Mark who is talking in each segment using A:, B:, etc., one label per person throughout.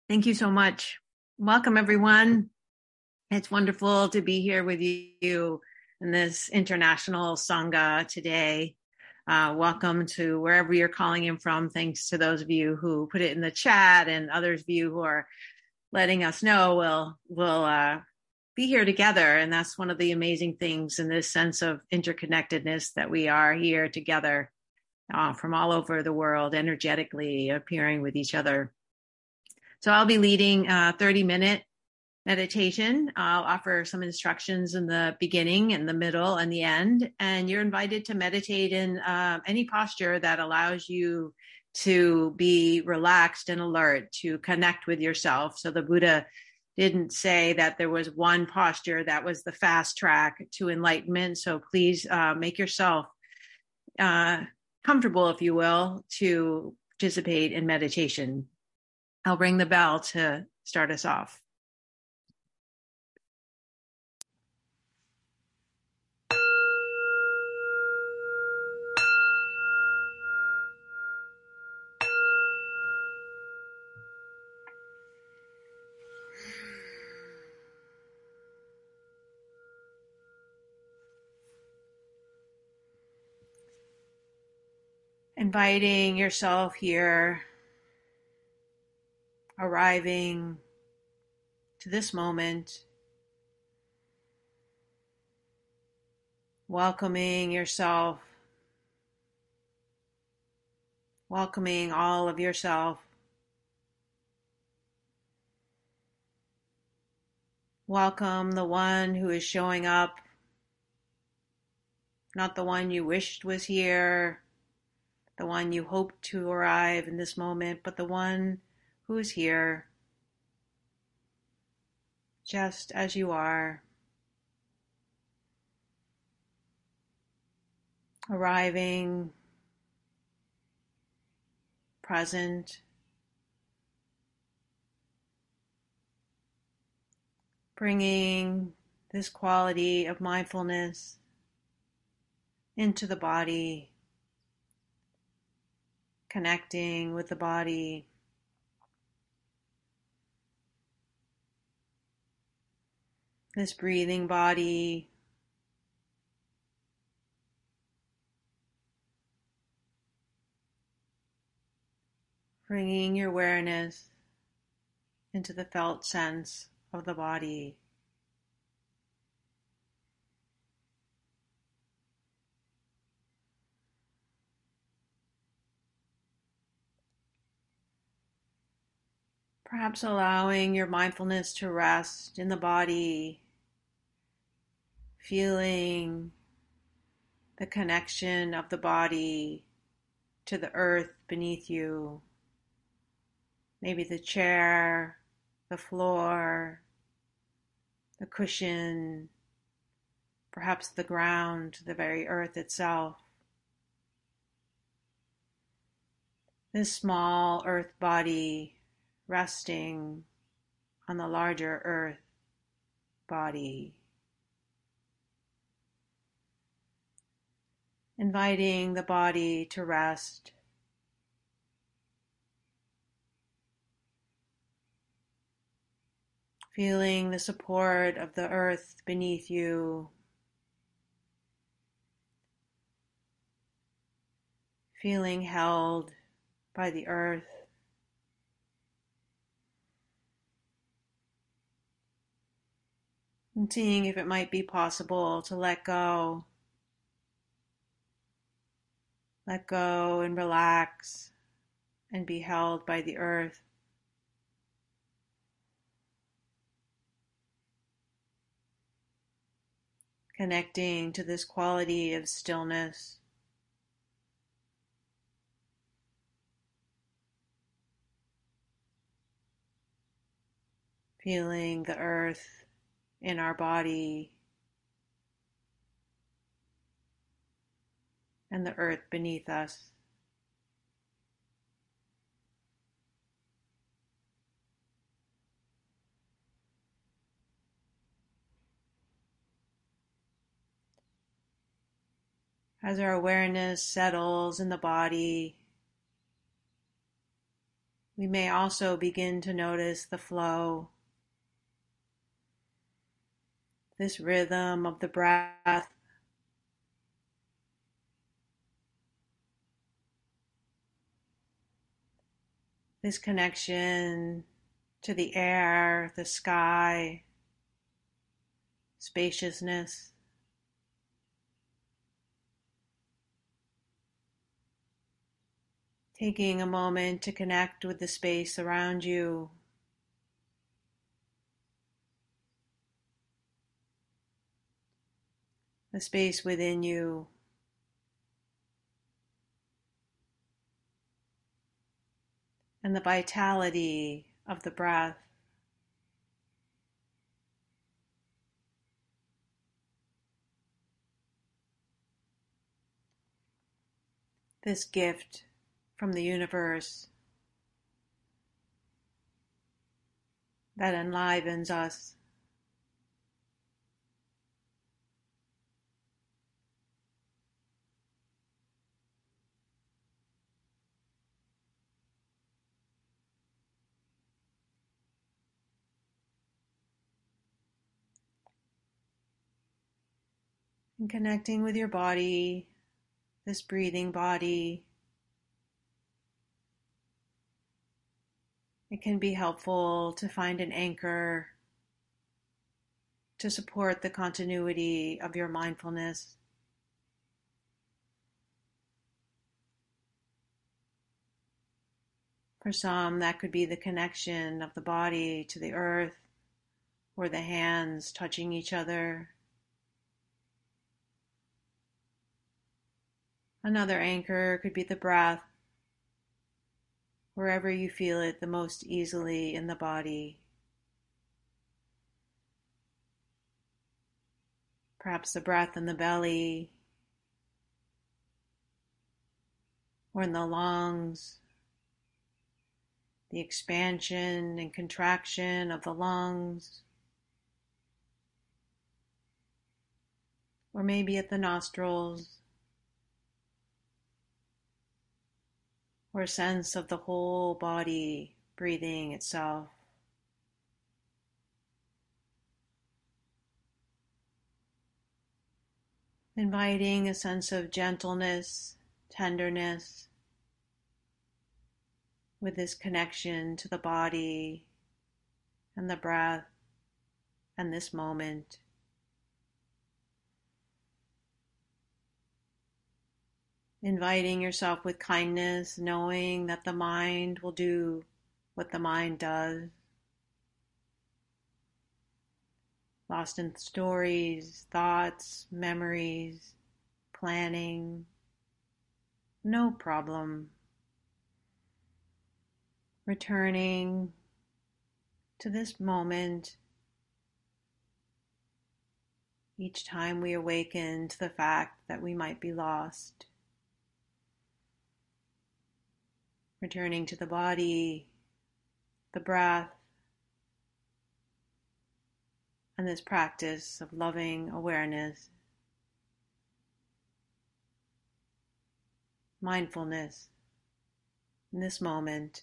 A: Thank you so much. Welcome, everyone. It's wonderful to be here with you in this international Sangha today. Welcome to wherever you're calling in from. Thanks to those of you who put it in the chat and others of you who are letting us know we'll be here together. And that's one of the amazing things in this sense of interconnectedness that we are here together from all over the world, energetically appearing with each other. So I'll be leading a 30-minute meditation. I'll offer some instructions in the beginning and the middle and the end. And you're invited to meditate in any posture that allows you to be relaxed and alert, to connect with yourself. So the Buddha didn't say that there was one posture that was the fast track to enlightenment. So please make yourself comfortable, if you will, to participate in meditation. I'll ring the bell to start us off. Inviting yourself here, arriving to this moment, welcoming yourself, welcoming all of yourself, welcome the one who is showing up, not the one you wished was here, the one you hoped to arrive in this moment, but the one who is here, just as you are, arriving, present, bringing this quality of mindfulness into the body, connecting with the body, this breathing body, bringing your awareness into the felt sense of the body. Perhaps allowing your mindfulness to rest in the body, feeling the connection of the body to the earth beneath you, maybe the chair, the floor, the cushion, perhaps the ground, the very earth itself. This small earth body resting on the larger earth body. Inviting the body to rest. Feeling the support of the earth beneath you. Feeling held by the earth. And seeing if it might be possible to let go. Let go and relax and be held by the earth. Connecting to this quality of stillness. Feeling the earth in our body and the earth beneath us. As our awareness settles in the body, We may also begin to notice the flow, this rhythm of the breath, this connection to the air, the sky, spaciousness. Taking a moment to connect with the space around you, the space within you, and the vitality of the breath. This gift from the universe that enlivens us. And connecting with your body, this breathing body. It can be helpful to find an anchor to support the continuity of your mindfulness. For some, that could be the connection of the body to the earth, or the hands touching each other. Another anchor could be the breath, wherever you feel it the most easily in the body. Perhaps the breath in the belly, or in the lungs, the expansion and contraction of the lungs, or maybe at the nostrils, or a sense of the whole body breathing itself. Inviting a sense of gentleness, tenderness, with this connection to the body and the breath and this moment. Inviting yourself with kindness, knowing that the mind will do what the mind does. Lost in stories, thoughts, memories, planning. No problem. Returning to this moment each time we awaken to the fact that we might be lost. Returning to the body, the breath, and this practice of loving awareness, mindfulness in this moment.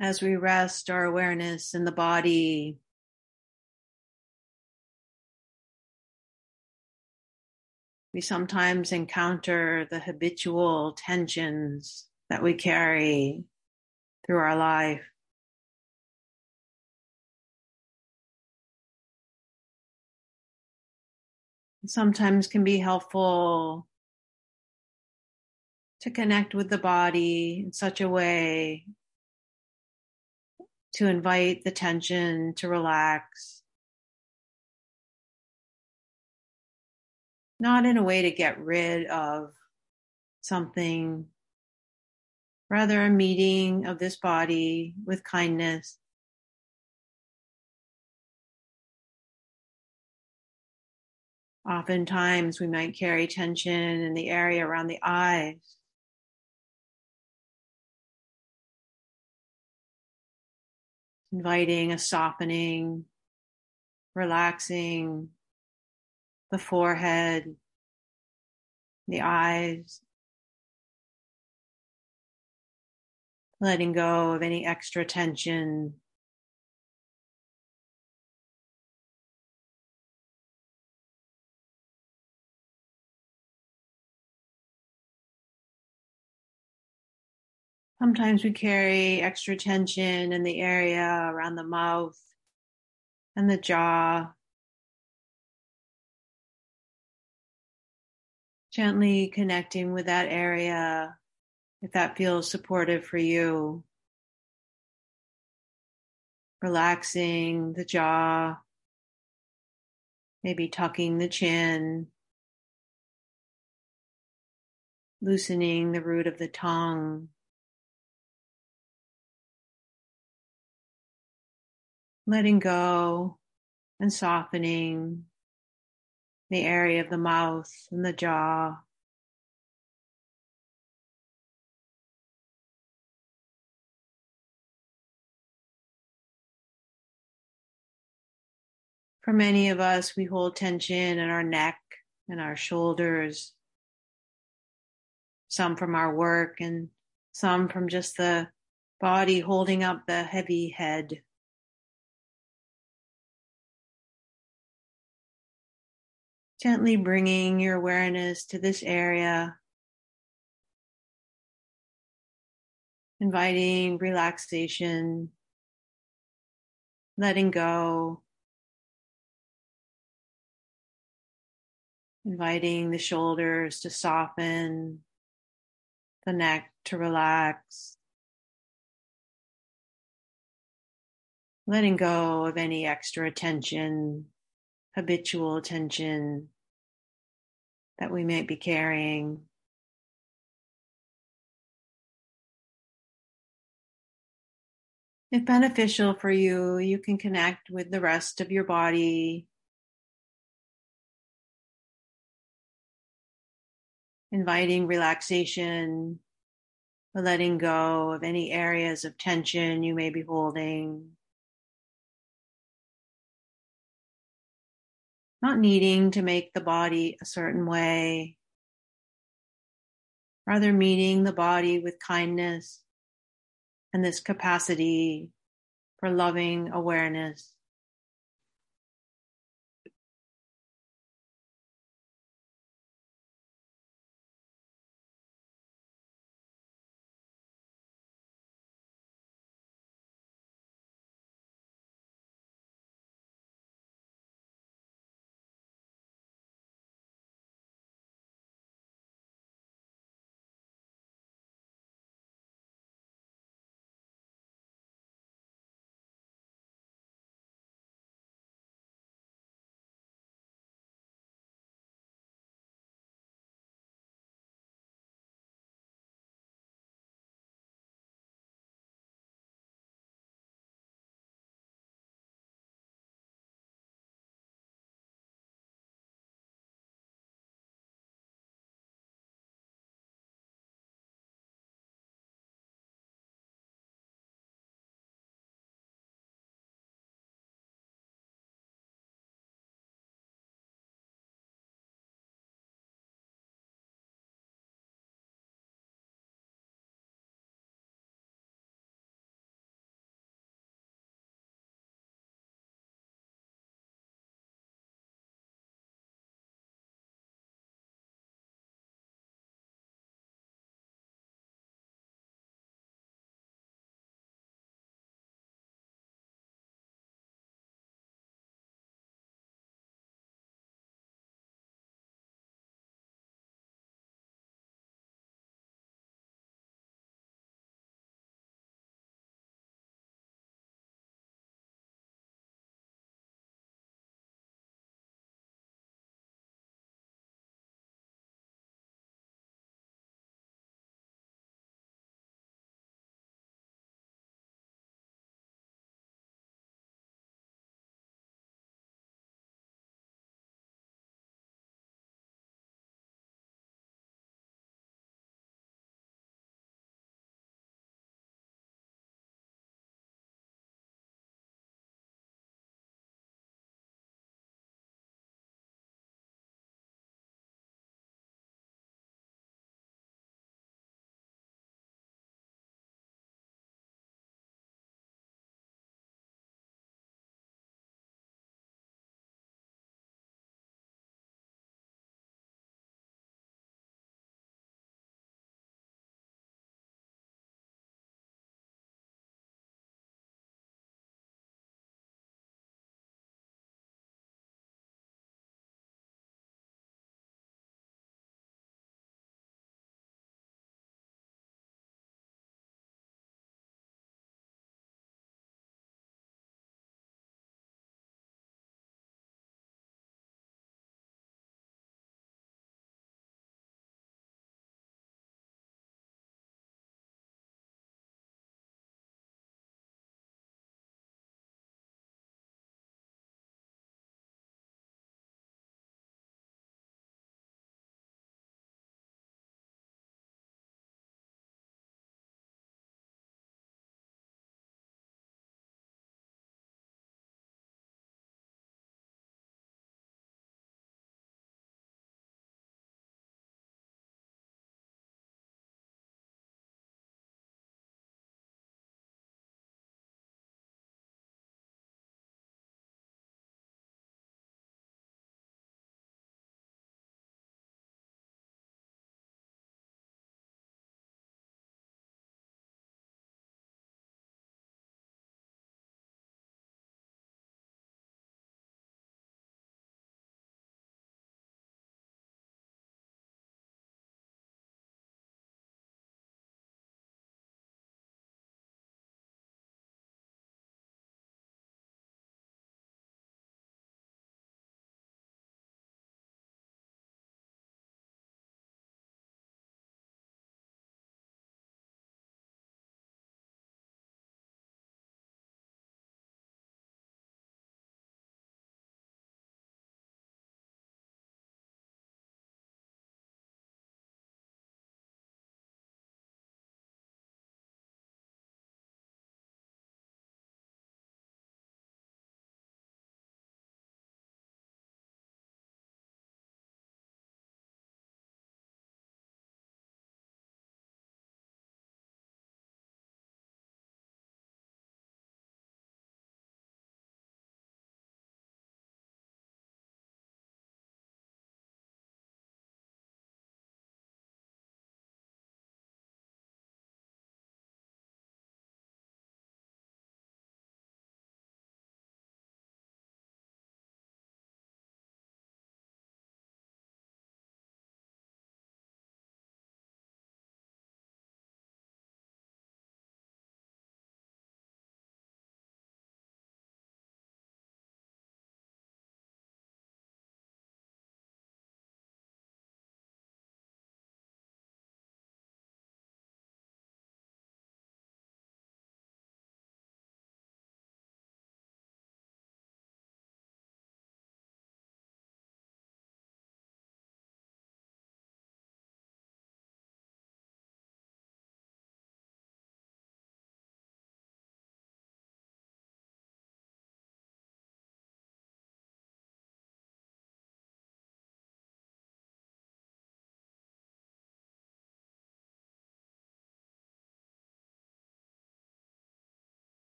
A: as we rest our awareness in the body. We sometimes encounter the habitual tensions that we carry through our life. It sometimes can be helpful to connect with the body in such a way to invite the tension to relax. Not in a way to get rid of something, rather a meeting of this body with kindness. Oftentimes we might carry tension in the area around the eyes. Inviting a softening, relaxing the forehead, the eyes, letting go of any extra tension. Sometimes we carry extra tension in the area around the mouth and the jaw. Gently connecting with that area if that feels supportive for you. Relaxing the jaw, maybe tucking the chin, loosening the root of the tongue. Letting go and softening the area of the mouth and the jaw. For many of us, we hold tension in our neck and our shoulders, some from our work and some from just the body holding up the heavy head. Gently bringing your awareness to this area, inviting relaxation, letting go, inviting the shoulders to soften, the neck to relax, letting go of any extra tension, habitual tension that we may be carrying. If beneficial for you, you can connect with the rest of your body, inviting relaxation, letting go of any areas of tension you may be holding. Not needing to make the body a certain way, rather meeting the body with kindness and this capacity for loving awareness.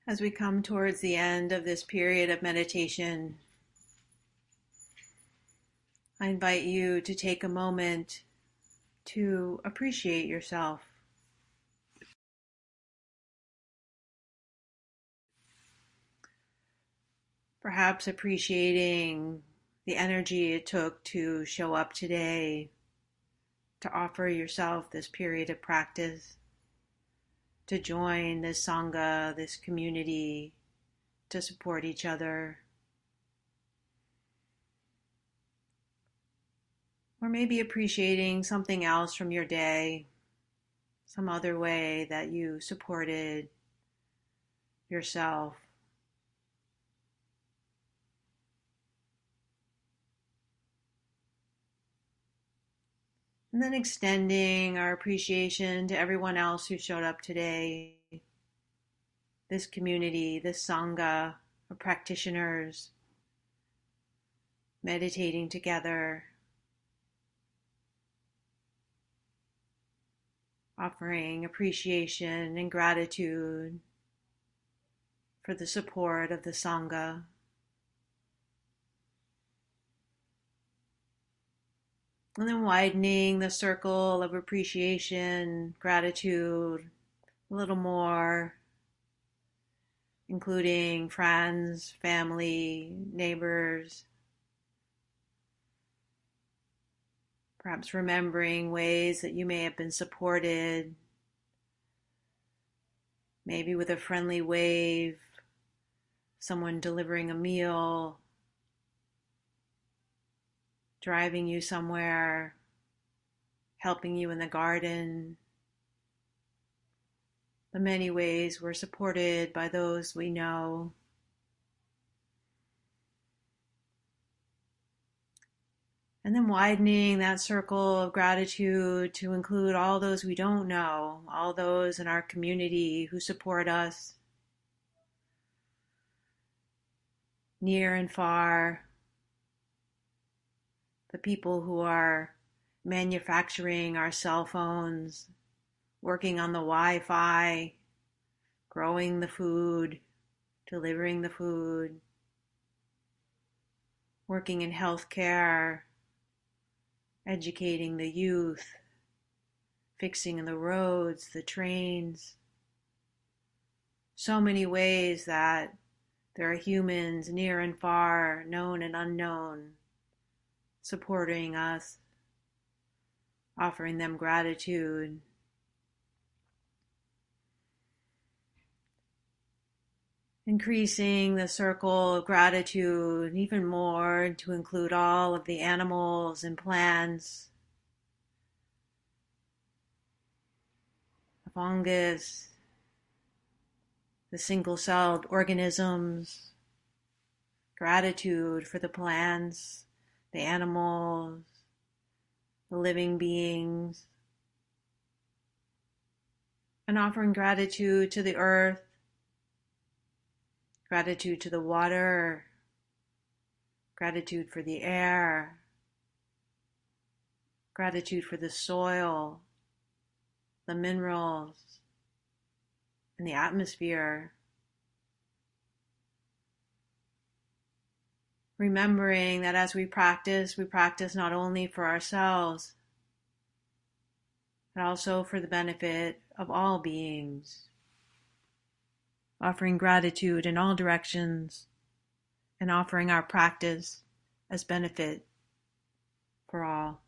A: As we come towards the end of this period of meditation, I invite you to take a moment to appreciate yourself. Perhaps appreciating the energy it took to show up today, to offer yourself this period of practice, to join this Sangha, this community, to support each other. Or maybe appreciating something else from your day, some other way that you supported yourself. And then extending our appreciation to everyone else who showed up today, this community, this Sangha of practitioners meditating together, offering appreciation and gratitude for the support of the Sangha. And then widening the circle of appreciation, gratitude, a little more, including friends, family, neighbors. Perhaps remembering ways that you may have been supported, maybe with a friendly wave, someone delivering a meal, driving you somewhere, helping you in the garden. The many ways we're supported by those we know. And then widening that circle of gratitude to include all those we don't know, all those in our community who support us, near and far, the people who are manufacturing our cell phones, working on the Wi-Fi, growing the food, delivering the food, working in healthcare, educating the youth, fixing the roads, the trains. So many ways that there are humans near and far, known and unknown, supporting us, offering them gratitude. Increasing the circle of gratitude even more to include all of the animals and plants, the fungus, the single-celled organisms, gratitude for the plants, the animals, the living beings, and offering gratitude to the earth, gratitude to the water, gratitude for the air, gratitude for the soil, the minerals, and the atmosphere. Remembering that as we practice not only for ourselves, but also for the benefit of all beings. Offering gratitude in all directions and offering our practice as benefit for all.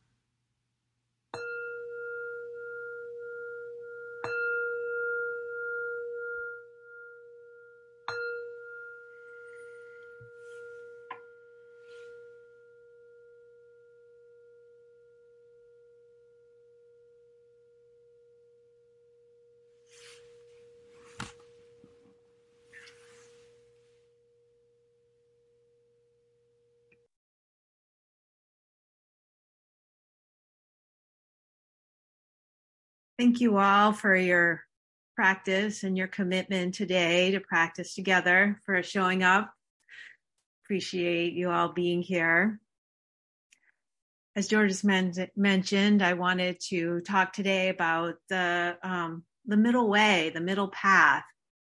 A: Thank you all for your practice and your commitment today to practice together, for showing up. Appreciate you all being here. As George mentioned, I wanted to talk today about the middle way, the middle path,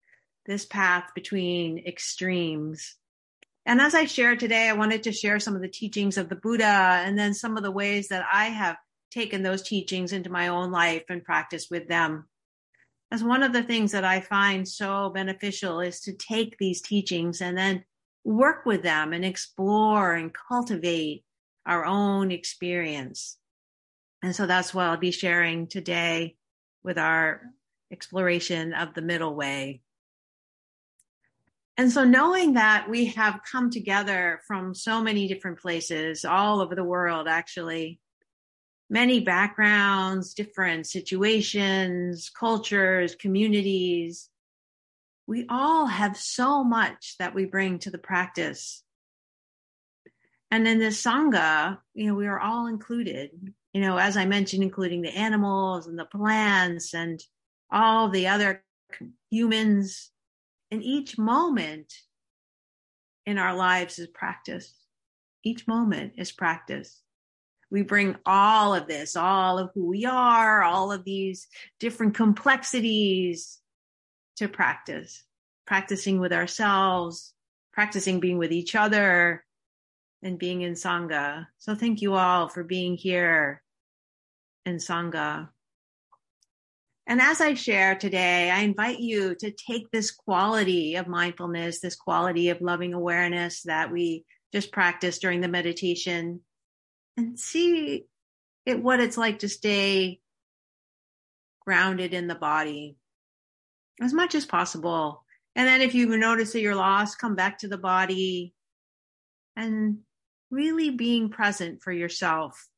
A: this path between extremes. And as I shared today, I wanted to share some of the teachings of the Buddha and then some of the ways that I have taken those teachings into my own life and practiced with them. As one of the things that I find so beneficial is to take these teachings and then work with them and explore and cultivate our own experience. And so that's what I'll be sharing today with our exploration of the middle way. And so knowing that we have come together from so many different places all over the world, actually, many backgrounds, different situations, cultures, communities, we all have so much that we bring to the practice. And in this Sangha, we are all included, as I mentioned, including the animals and the plants and all the other humans. And each moment in our lives is practice. Each moment is practice. We bring all of this, all of who we are, all of these different complexities to practice. Practicing with ourselves, practicing being with each other, and being in Sangha. So thank you all for being here in Sangha. And as I share today, I invite you to take this quality of mindfulness, this quality of loving awareness that we just practiced during the meditation, and see what it's like to stay grounded in the body as much as possible. And then if you notice that you're lost, come back to the body and really being present for yourself.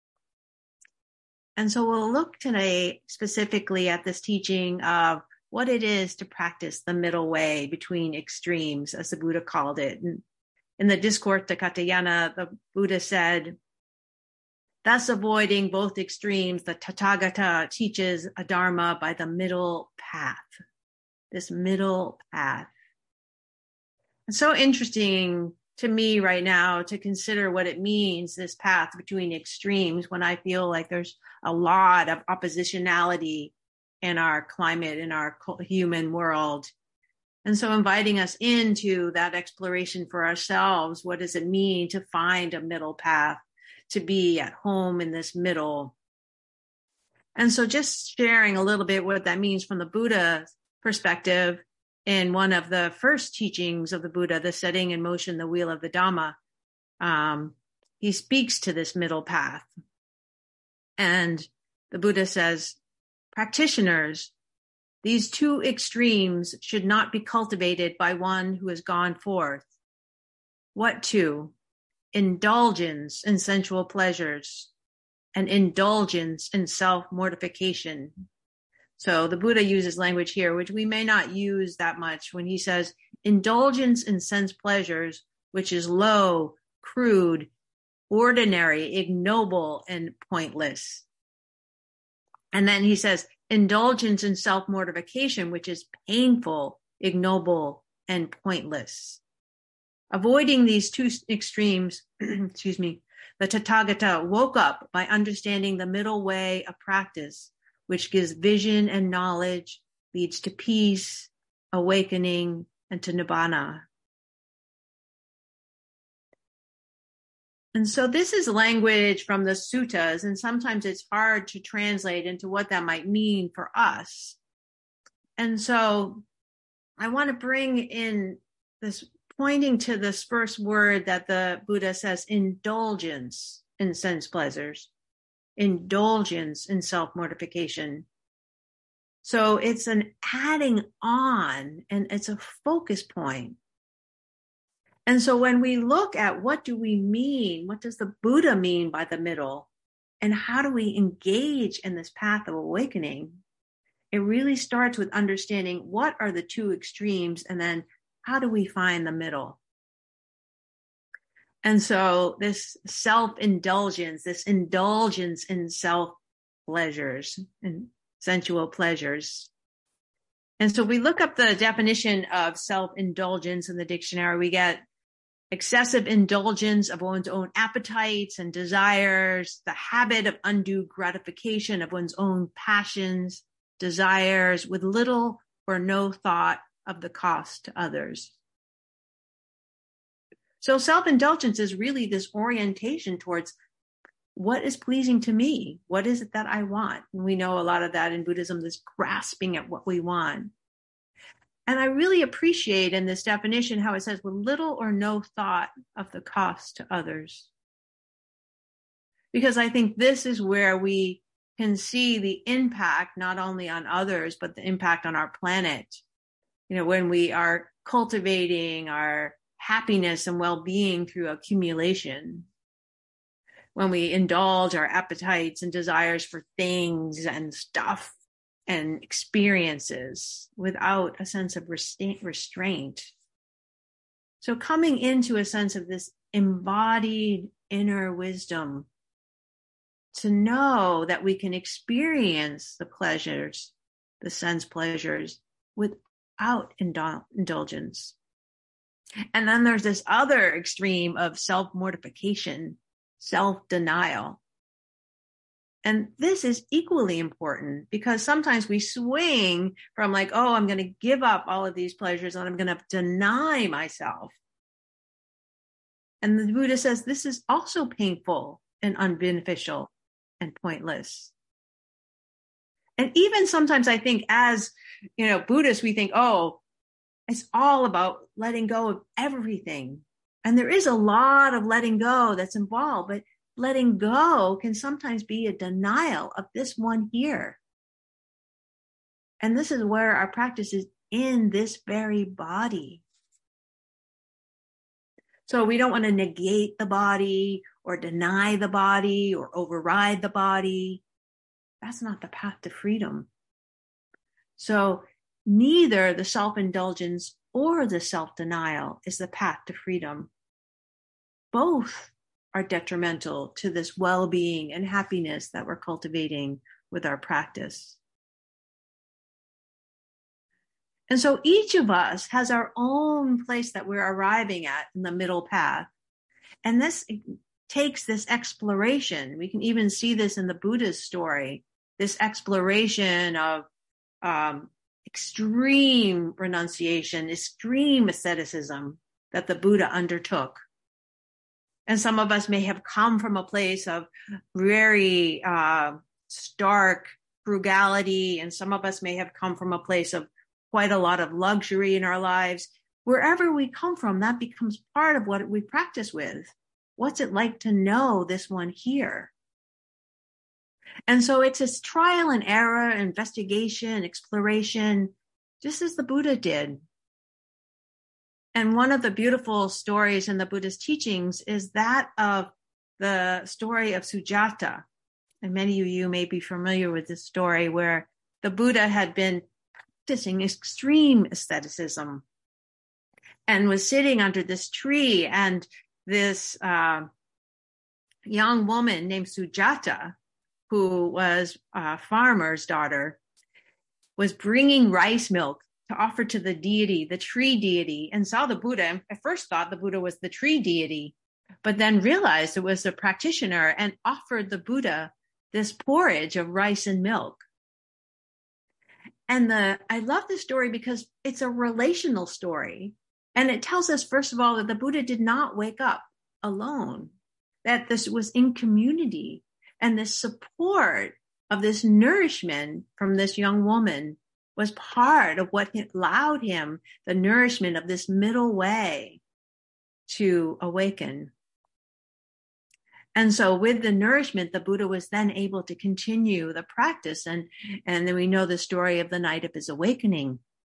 A: And so we'll look today specifically at this teaching of what it is to practice the middle way between extremes, as the Buddha called it. And in the Discourse to Katyayana, the Buddha said, thus avoiding both extremes, the Tathagata teaches a dharma by the middle path. This middle path. It's so interesting to me right now to consider what it means, this path between extremes, when I feel like there's a lot of oppositionality in our climate, in our human world. And so inviting us into that exploration for ourselves, what does it mean to find a middle path, to be at home in this middle? And so just sharing a little bit what that means from the Buddha's perspective. In one of the first teachings of the Buddha, the setting in motion, the wheel of the Dhamma, he speaks to this middle path. And the Buddha says, practitioners, these two extremes should not be cultivated by one who has gone forth. What two? Indulgence in sensual pleasures and indulgence in self-mortification. So the Buddha uses language here, which we may not use that much when he says indulgence in sense pleasures, which is low, crude, ordinary, ignoble, and pointless. And then he says indulgence in self-mortification, which is painful, ignoble, and pointless. Avoiding these two extremes, the Tathagata woke up by understanding the middle way of practice, which gives vision and knowledge, leads to peace, awakening, and to nibbana. And so this is language from the suttas, and sometimes it's hard to translate into what that might mean for us. And so I want to bring in this, pointing to this first word that the Buddha says, indulgence in sense pleasures. Indulgence in self-mortification. So it's an adding on, and it's a focus point. And so when we look at what do we mean, what does the Buddha mean by the middle, and how do we engage in this path of awakening, it really starts with understanding what are the two extremes, and then how do we find the middle? And so this self-indulgence, this indulgence in self-pleasures and sensual pleasures. And so we look up the definition of self-indulgence in the dictionary. We get excessive indulgence of one's own appetites and desires, the habit of undue gratification of one's own passions, desires with little or no thought of the cost to others. So self-indulgence is really this orientation towards what is pleasing to me? What is it that I want? And we know a lot of that in Buddhism, this grasping at what we want. And I really appreciate in this definition how it says with little or no thought of the cost to others. Because I think this is where we can see the impact not only on others, but the impact on our planet. You know, when we are cultivating our happiness and well-being through accumulation, when we indulge our appetites and desires for things and stuff and experiences without a sense of restraint. So coming into a sense of this embodied inner wisdom to know that we can experience the pleasures, the sense pleasures, without indulgence. And then there's this other extreme of self-mortification, self-denial. And this is equally important because sometimes we swing from like, oh, I'm going to give up all of these pleasures and I'm going to deny myself. And the Buddha says this is also painful and unbeneficial and pointless. And even sometimes I think as, Buddhists, we think, oh, it's all about letting go of everything. And there is a lot of letting go that's involved, but letting go can sometimes be a denial of this one here. And this is where our practice is in this very body. So we don't want to negate the body or deny the body or override the body. That's not the path to freedom. So neither the self-indulgence or the self-denial is the path to freedom. Both are detrimental to this well-being and happiness that we're cultivating with our practice. And so each of us has our own place that we're arriving at in the middle path. And this takes this exploration. We can even see this in the Buddha's story, this exploration of extreme renunciation, extreme asceticism that the Buddha undertook. And some of us may have come from a place of very stark frugality, and some of us may have come from a place of quite a lot of luxury in our lives. Wherever we come from, that becomes part of what we practice with. What's it like to know this one here? And so it's this trial and error, investigation, exploration, just as the Buddha did. And one of the beautiful stories in the Buddha's teachings is that of the story of Sujata. And many of you may be familiar with this story where the Buddha had been practicing extreme asceticism and was sitting under this tree, and this young woman named Sujata, who was a farmer's daughter, was bringing rice milk to offer to the deity, the tree deity, and saw the Buddha. And at first thought the Buddha was the tree deity, but then realized it was a practitioner and offered the Buddha this porridge of rice and milk. And I love this story because it's a relational story. And it tells us, first of all, that the Buddha did not wake up alone, that this was in community. And the support of this nourishment from this young woman was part of what allowed him the nourishment of this middle way to awaken. And so with the nourishment, the Buddha was then able to continue the practice. And then we know the story of the night of his awakening.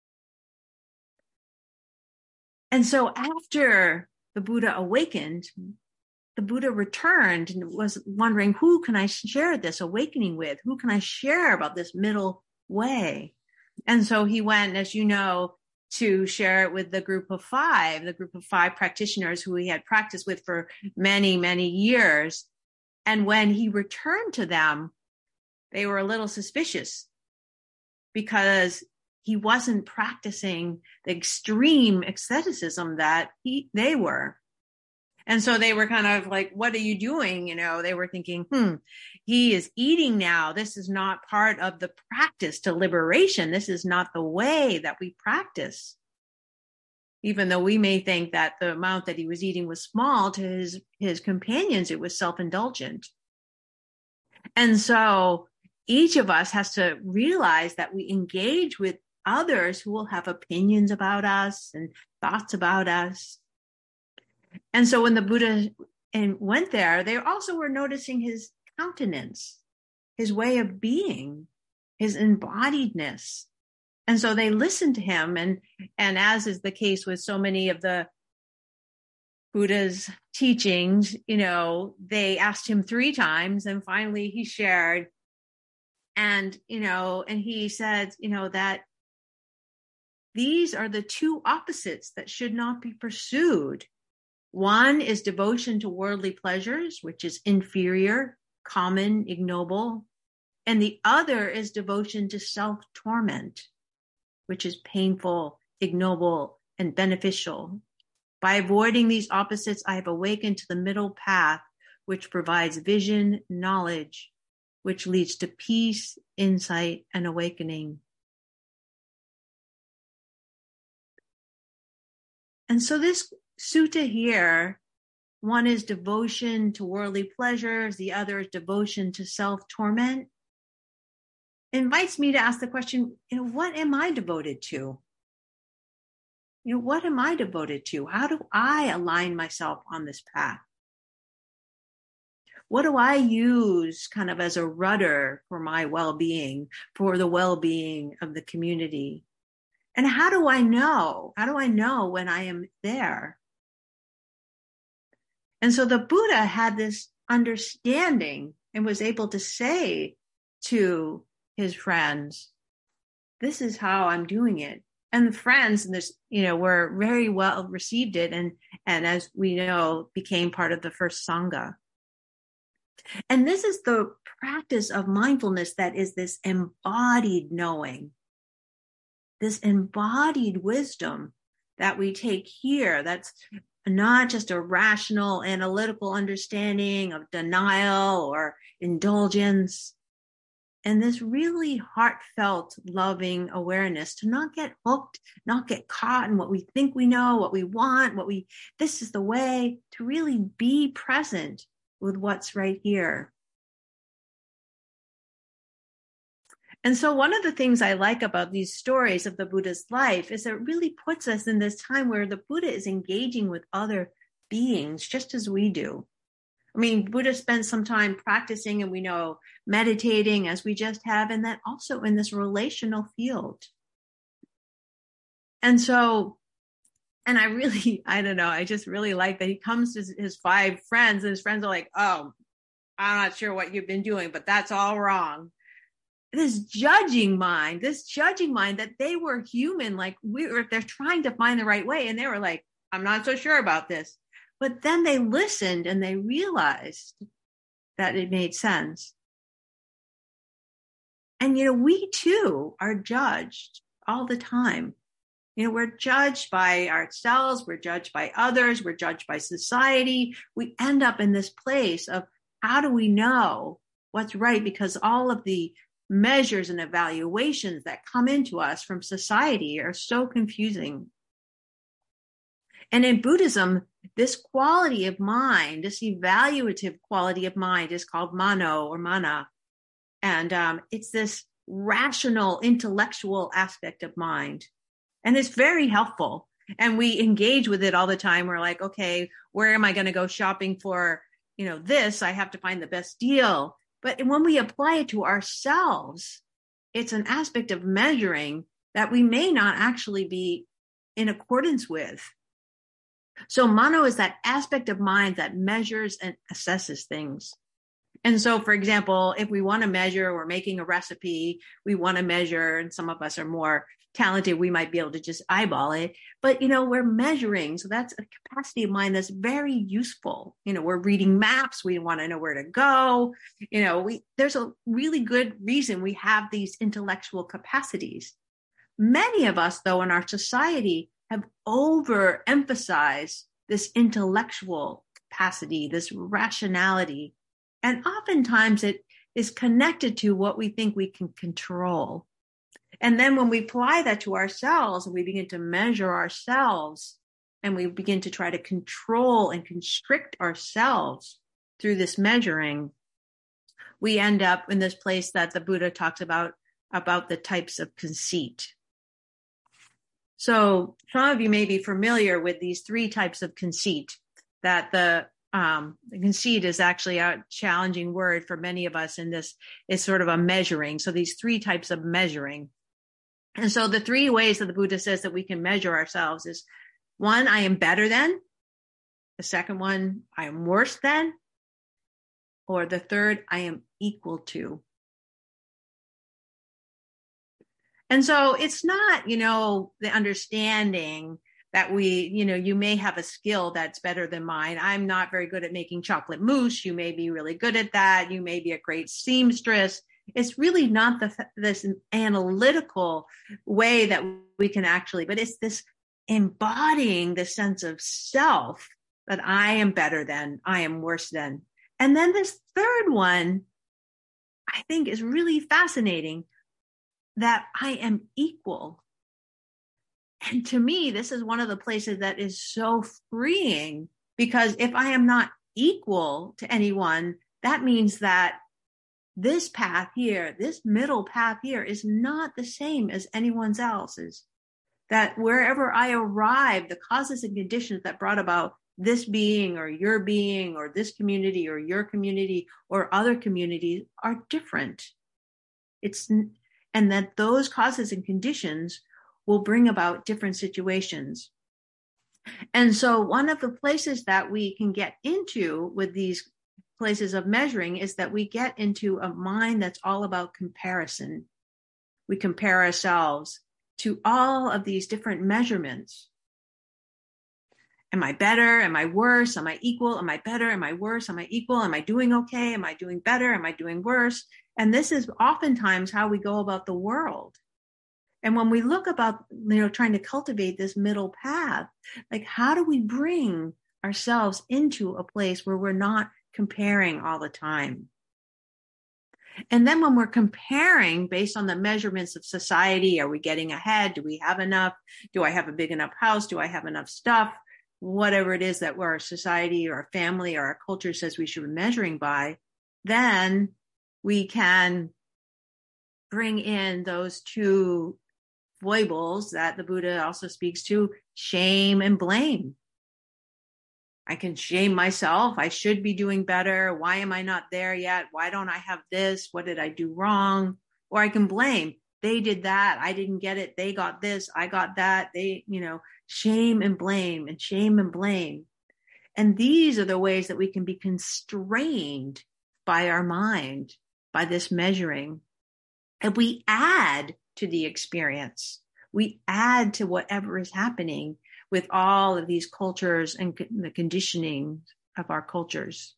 A: And so after the Buddha awakened, the Buddha returned and was wondering, who can I share this awakening with? Who can I share about this middle way? And so he went, as you know, to share it with the group of five practitioners who he had practiced with for many, many years. And when he returned to them, they were a little suspicious because he wasn't practicing the extreme asceticism that they were. And so they were kind of like, what are you doing? They were thinking, he is eating now. This is not part of the practice to liberation. This is not the way that we practice. Even though we may think that the amount that he was eating was small, to his companions, it was self-indulgent. And so each of us has to realize that we engage with others who will have opinions about us and thoughts about us. And so when the Buddha went there, they also were noticing his countenance, his way of being, his embodiedness. And so they listened to him. And as is the case with so many of the Buddha's teachings, they asked him 3 times, and finally he shared. And he said, that these are the 2 opposites that should not be pursued. One is devotion to worldly pleasures, which is inferior, common, ignoble. And the other is devotion to self-torment, which is painful, ignoble, and beneficial. By avoiding these opposites, I have awakened to the middle path, which provides vision, knowledge, which leads to peace, insight, and awakening. And so this sutta here, one is devotion to worldly pleasures, the other is devotion to self-torment, invites me to ask the question, what am I devoted to? What am I devoted to? How do I align myself on this path? What do I use kind of as a rudder for my well-being, for the well-being of the community? And how do I know? How do I know when I am there? And so the Buddha had this understanding and was able to say to his friends, this is how I'm doing it. And the friends, were very well received it. And as we know, became part of the first Sangha. And this is the practice of mindfulness that is this embodied knowing, this embodied wisdom that we take here. That's not just a rational, analytical understanding of denial or indulgence. And this really heartfelt, loving awareness to not get hooked, not get caught in what we think we know, what we want, this is the way, to really be present with what's right here. And so one of the things I like about these stories of the Buddha's life is it really puts us in this time where the Buddha is engaging with other beings just as we do. I mean, Buddha spent some time practicing, and we know meditating as we just have, and then also in this relational field. And so, I just really like that he comes to his 5 friends, and his friends are like, oh, I'm not sure what you've been doing, but that's all wrong. This judging mind that they were human, they're trying to find the right way. And they were like, I'm not so sure about this. But then they listened and they realized that it made sense. And, we too are judged all the time. We're judged by ourselves. We're judged by others. We're judged by society. We end up in this place of how do we know what's right? Because all of the measures and evaluations that come into us from society are so confusing. And in Buddhism, this quality of mind, this evaluative quality of mind is called mano or mana. And it's this rational, intellectual aspect of mind. And it's very helpful. And we engage with it all the time. We're like, okay, where am I going to go shopping for, this? I have to find the best deal. But when we apply it to ourselves, it's an aspect of measuring that we may not actually be in accordance with. So mano is that aspect of mind that measures and assesses things. And so, for example, if we want to measure, we're making a recipe, we want to measure, and some of us are more talented, we might be able to just eyeball it. But, we're measuring. So that's a capacity of mind that's very useful. We're reading maps. We want to know where to go. There's a really good reason we have these intellectual capacities. Many of us, though, in our society have overemphasized this intellectual capacity, this rationality. And oftentimes it is connected to what we think we can control. And then when we apply that to ourselves and we begin to measure ourselves and we begin to try to control and constrict ourselves through this measuring, we end up in this place that the Buddha talks about the types of conceit. So some of you may be familiar with these three types of conceit, that the conceit is actually a challenging word for many of us, and this is sort of a measuring. So these three types of measuring. And so the three ways that the Buddha says that we can measure ourselves is, one, I am better than. The second one, I am worse than. Or the third, I am equal to. And so it's not, the understanding that you may have a skill that's better than mine. I'm not very good at making chocolate mousse. You may be really good at that. You may be a great seamstress. It's really not this analytical way that we can actually, but it's this embodying the sense of self that I am better than, I am worse than. And then this third one, I think, is really fascinating, that I am equal. And to me, this is one of the places that is so freeing, because if I am not equal to anyone, that means that this path here, this middle path here, is not the same as anyone else's. That wherever I arrive, the causes and conditions that brought about this being or your being or this community or your community or other communities are different. And that those causes and conditions will bring about different situations. And so one of the places that we can get into with these places of measuring is that we get into a mind that's all about comparison. We compare ourselves to all of these different measurements. Am I better? Am I worse? Am I equal? Am I better? Am I worse? Am I equal? Am I doing okay? Am I doing better? Am I doing worse? And this is oftentimes how we go about the world. And when we look about, trying to cultivate this middle path, like, how do we bring ourselves into a place where we're not comparing all the time? And then when we're comparing based on the measurements of society, are we getting ahead? Do we have enough? Do I have a big enough house? Do I have enough stuff? Whatever it is that our society or our family or our culture says we should be measuring by, then we can bring in those two foibles that the Buddha also speaks to, shame and blame. I can shame myself. I should be doing better. Why am I not there yet? Why don't I have this? What did I do wrong? Or I can blame. They did that. I didn't get it. They got this. I got that. Shame and blame and shame and blame. And these are the ways that we can be constrained by our mind, by this measuring. And we add to the experience. We add to whatever is happening with all of these cultures and the conditioning of our cultures.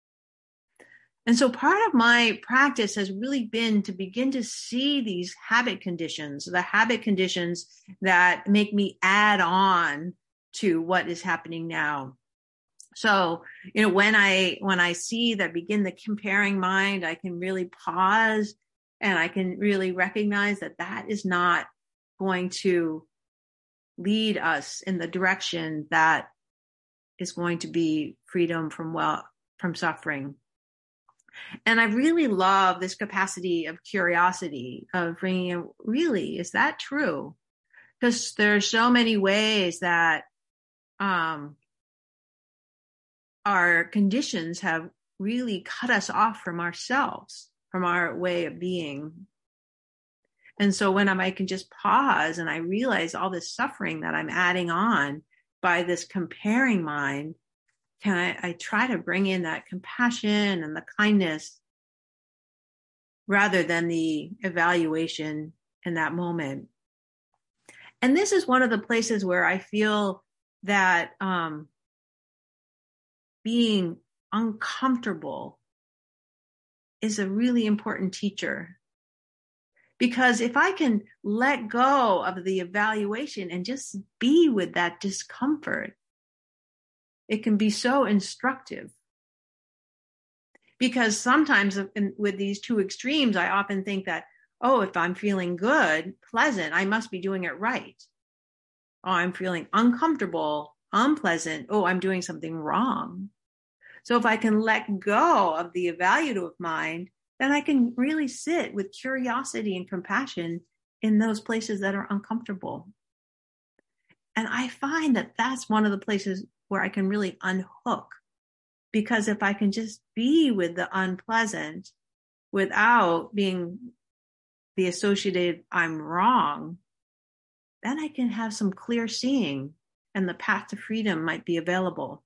A: And so part of my practice has really been to begin to see these habit conditions, the habit conditions that make me add on to what is happening now. So, when I see that begin the comparing mind, I can really pause and I can really recognize that that is not going to lead us in the direction that is going to be freedom from suffering. And I really love this capacity of curiosity, of bringing in, really, is that true? Because there's so many ways that our conditions have really cut us off from ourselves, from our way of being. And so when I can just pause and I realize all this suffering that I'm adding on by this comparing mind, I try to bring in that compassion and the kindness rather than the evaluation in that moment. And this is one of the places where I feel that being uncomfortable is a really important teacher. Because if I can let go of the evaluation and just be with that discomfort, it can be so instructive. Because sometimes with these two extremes, I often think that, oh, if I'm feeling good, pleasant, I must be doing it right. Oh, I'm feeling uncomfortable, unpleasant. Oh, I'm doing something wrong. So if I can let go of the evaluative mind, then I can really sit with curiosity and compassion in those places that are uncomfortable. And I find that that's one of the places where I can really unhook. Because if I can just be with the unpleasant without being the associated I'm wrong, then I can have some clear seeing and the path to freedom might be available.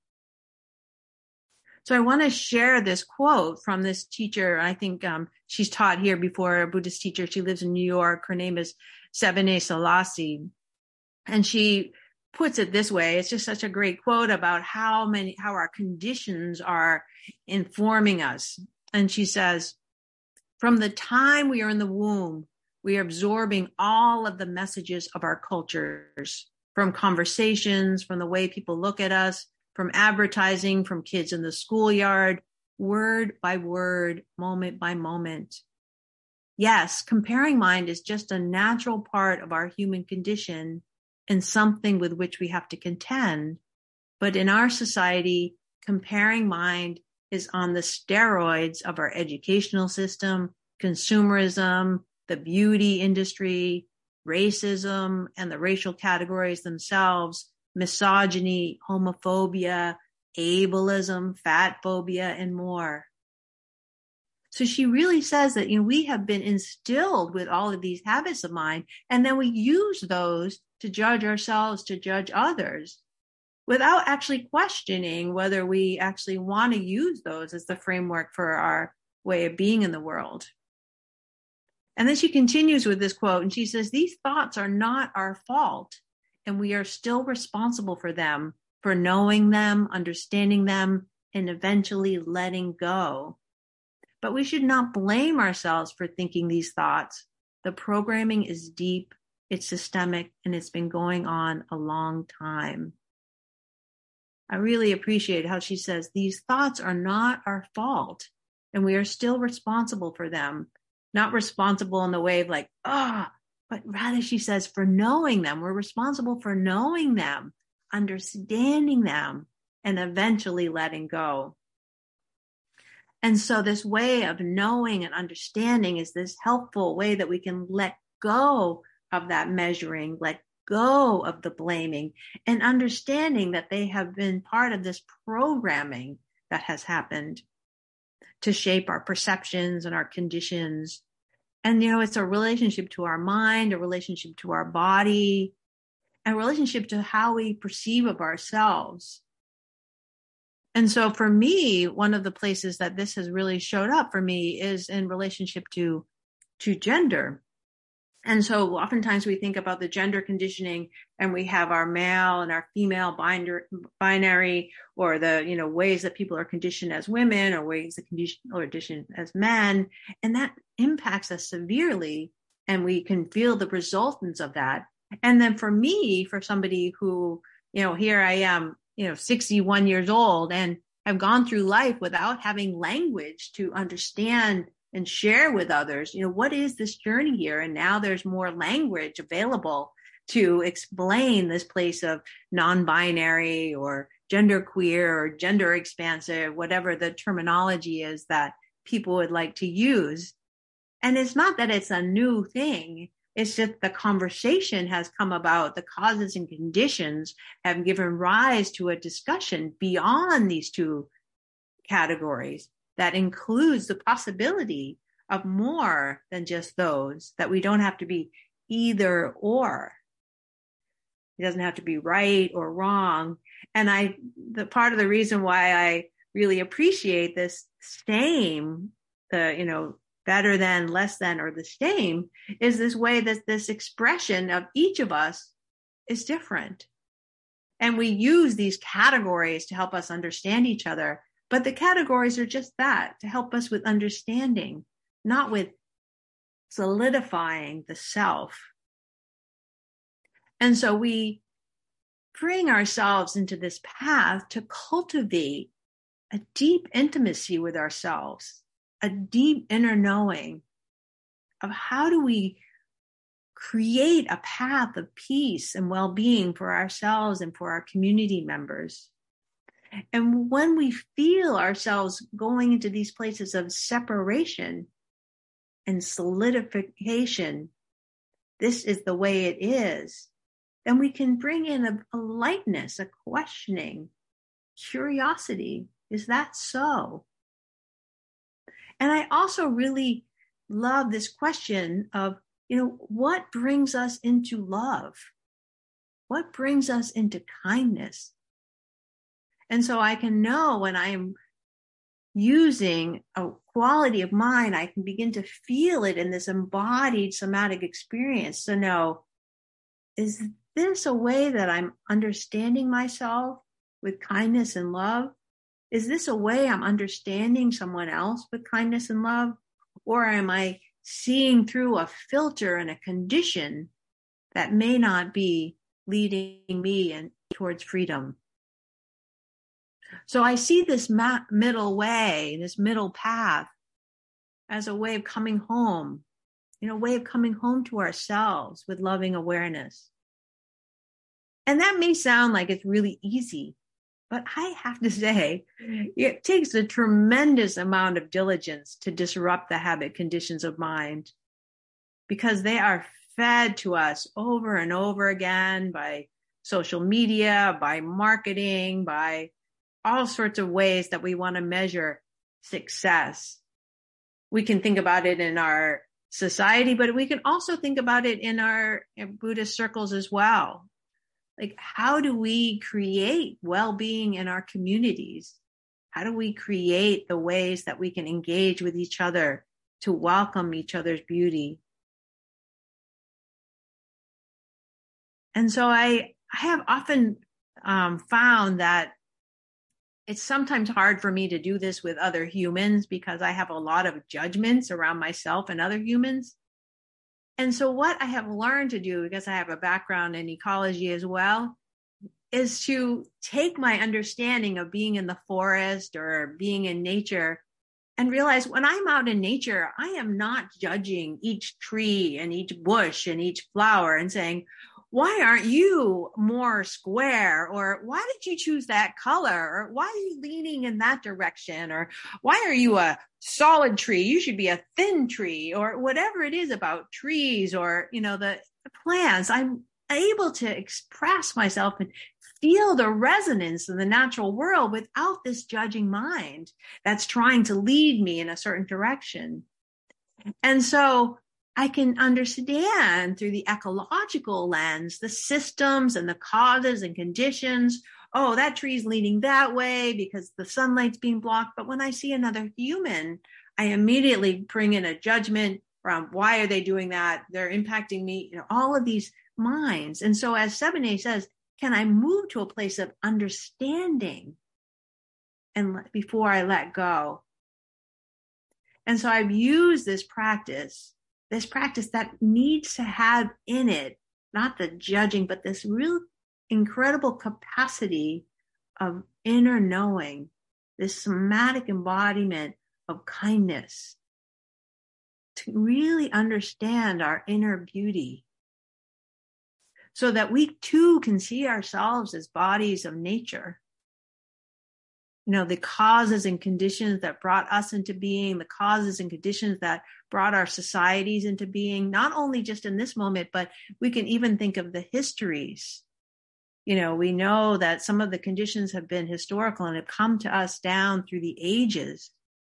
A: So I want to share this quote from this teacher. I think she's taught here before, a Buddhist teacher. She lives in New York. Her name is Sebene Selassie. And she puts it this way. It's just such a great quote about how our conditions are informing us. And she says, from the time we are in the womb, we are absorbing all of the messages of our cultures, from conversations, from the way people look at us, from advertising, from kids in the schoolyard, word by word, moment by moment. Yes, comparing mind is just a natural part of our human condition and something with which we have to contend. But in our society, comparing mind is on the steroids of our educational system, consumerism, the beauty industry, racism, and the racial categories themselves, misogyny, homophobia, ableism, fat phobia, and more. So she really says that, we have been instilled with all of these habits of mind, and then we use those to judge ourselves, to judge others, without actually questioning whether we actually want to use those as the framework for our way of being in the world. And then she continues with this quote, and she says, these thoughts are not our fault, and we are still responsible for them, for knowing them, understanding them, and eventually letting go. But we should not blame ourselves for thinking these thoughts. The programming is deep, it's systemic, and it's been going on a long time. I really appreciate how she says these thoughts are not our fault, and we are still responsible for them. Not responsible in the way of like, but rather she says for knowing them. We're responsible for knowing them, understanding them, and eventually letting go. And so this way of knowing and understanding is this helpful way that we can let go of that measuring, let go of the blaming, and understanding that they have been part of this programming that has happened to shape our perceptions and our conditions. And, it's a relationship to our mind, a relationship to our body, a relationship to how we perceive of ourselves. And so for me, one of the places that this has really showed up for me is in relationship to gender. And so oftentimes we think about the gender conditioning and we have our male and our female binary, or the, ways that people are conditioned as women, or ways that conditioned as men. And that impacts us severely. And we can feel the resultants of that. And then for me, for somebody who, here I am, 61 years old and have gone through life without having language to understand and share with others, what is this journey here? And now there's more language available to explain this place of non-binary or genderqueer or gender expansive, whatever the terminology is that people would like to use. And it's not that it's a new thing. It's just the conversation has come about. The causes and conditions have given rise to a discussion beyond these two categories that includes the possibility of more than just those, that we don't have to be either or. It doesn't have to be right or wrong. And the part of the reason why I really appreciate this same, better than, less than, or the same, is this way that this expression of each of us is different. And we use these categories to help us understand each other. But the categories are just that, to help us with understanding, not with solidifying the self. And so we bring ourselves into this path to cultivate a deep intimacy with ourselves, a deep inner knowing of how do we create a path of peace and well-being for ourselves and for our community members. And when we feel ourselves going into these places of separation and solidification, this is the way it is, then we can bring in a lightness, a questioning, curiosity. Is that so? And I also really love this question of, what brings us into love? What brings us into kindness? And so I can know when I'm using a quality of mind, I can begin to feel it in this embodied somatic experience to know, is this a way that I'm understanding myself with kindness and love? Is this a way I'm understanding someone else with kindness and love? Or am I seeing through a filter and a condition that may not be leading me towards freedom? So I see this middle way, this middle path, as a way of coming home, a way of coming home to ourselves with loving awareness. And that may sound like it's really easy, but I have to say, it takes a tremendous amount of diligence to disrupt the habit conditions of mind, because they are fed to us over and over again by social media, by marketing, by all sorts of ways that we want to measure success. We can think about it in our society, but we can also think about it in our Buddhist circles as well. Like, how do we create well-being in our communities? How do we create the ways that we can engage with each other to welcome each other's beauty? And so I have often found that it's sometimes hard for me to do this with other humans because I have a lot of judgments around myself and other humans. And so what I have learned to do, because I have a background in ecology as well, is to take my understanding of being in the forest or being in nature and realize when I'm out in nature, I am not judging each tree and each bush and each flower and saying, why aren't you more square? Or why did you choose that color? Or why are you leaning in that direction? Or why are you a solid tree? You should be a thin tree, or whatever it is about trees or, the plants. I'm able to express myself and feel the resonance in the natural world without this judging mind that's trying to lead me in a certain direction. And so I can understand through the ecological lens, the systems and the causes and conditions. Oh, that tree's leaning that way because the sunlight's being blocked. But when I see another human, I immediately bring in a judgment around why are they doing that? They're impacting me, all of these minds. And so as Sebene says, can I move to a place of understanding and before I let go? And so I've used this practice that needs to have in it, not the judging, but this real incredible capacity of inner knowing, this somatic embodiment of kindness, to really understand our inner beauty so that we too can see ourselves as bodies of nature. The causes and conditions that brought us into being, the causes and conditions that brought our societies into being, not only just in this moment, but we can even think of the histories. We know that some of the conditions have been historical and have come to us down through the ages.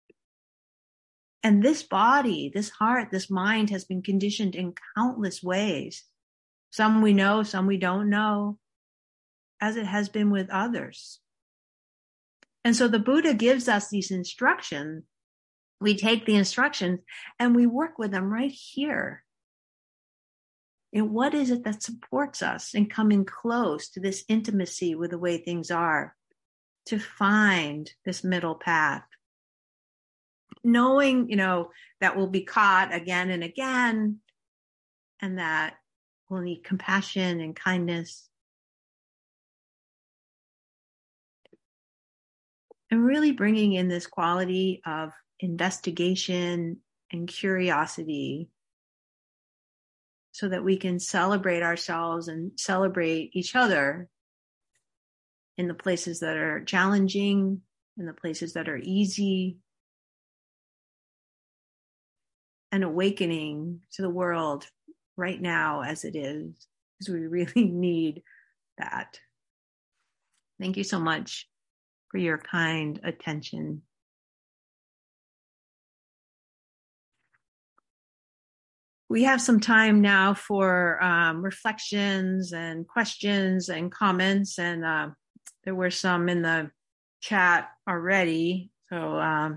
A: And this body, this heart, this mind has been conditioned in countless ways. Some we know, some we don't know, as it has been with others. And so the Buddha gives us these instructions. We take the instructions and we work with them right here. And what is it that supports us in coming close to this intimacy with the way things are, to find this middle path? Knowing, that we'll be caught again and again, and that we'll need compassion and kindness. and really bringing in this quality of investigation and curiosity so that we can celebrate ourselves and celebrate each other in the places that are challenging, in the places that are easy, and awakening to the world right now as it is, because we really need that. Thank you so much for your kind attention. We have some time now for reflections and questions and comments, and there were some in the chat already. So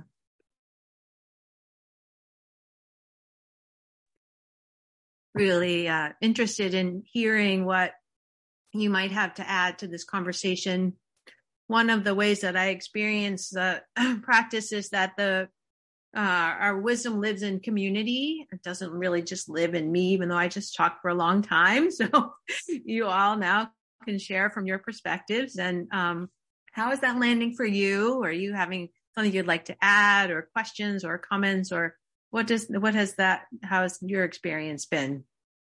A: really interested in hearing what you might have to add to this conversation. One of the ways that I experience the practice is that our wisdom lives in community. It doesn't really just live in me, even though I just talked for a long time. So you all now can share from your perspectives. And how is that landing for you? Are you having something you'd like to add, or questions or comments, or how has your experience been?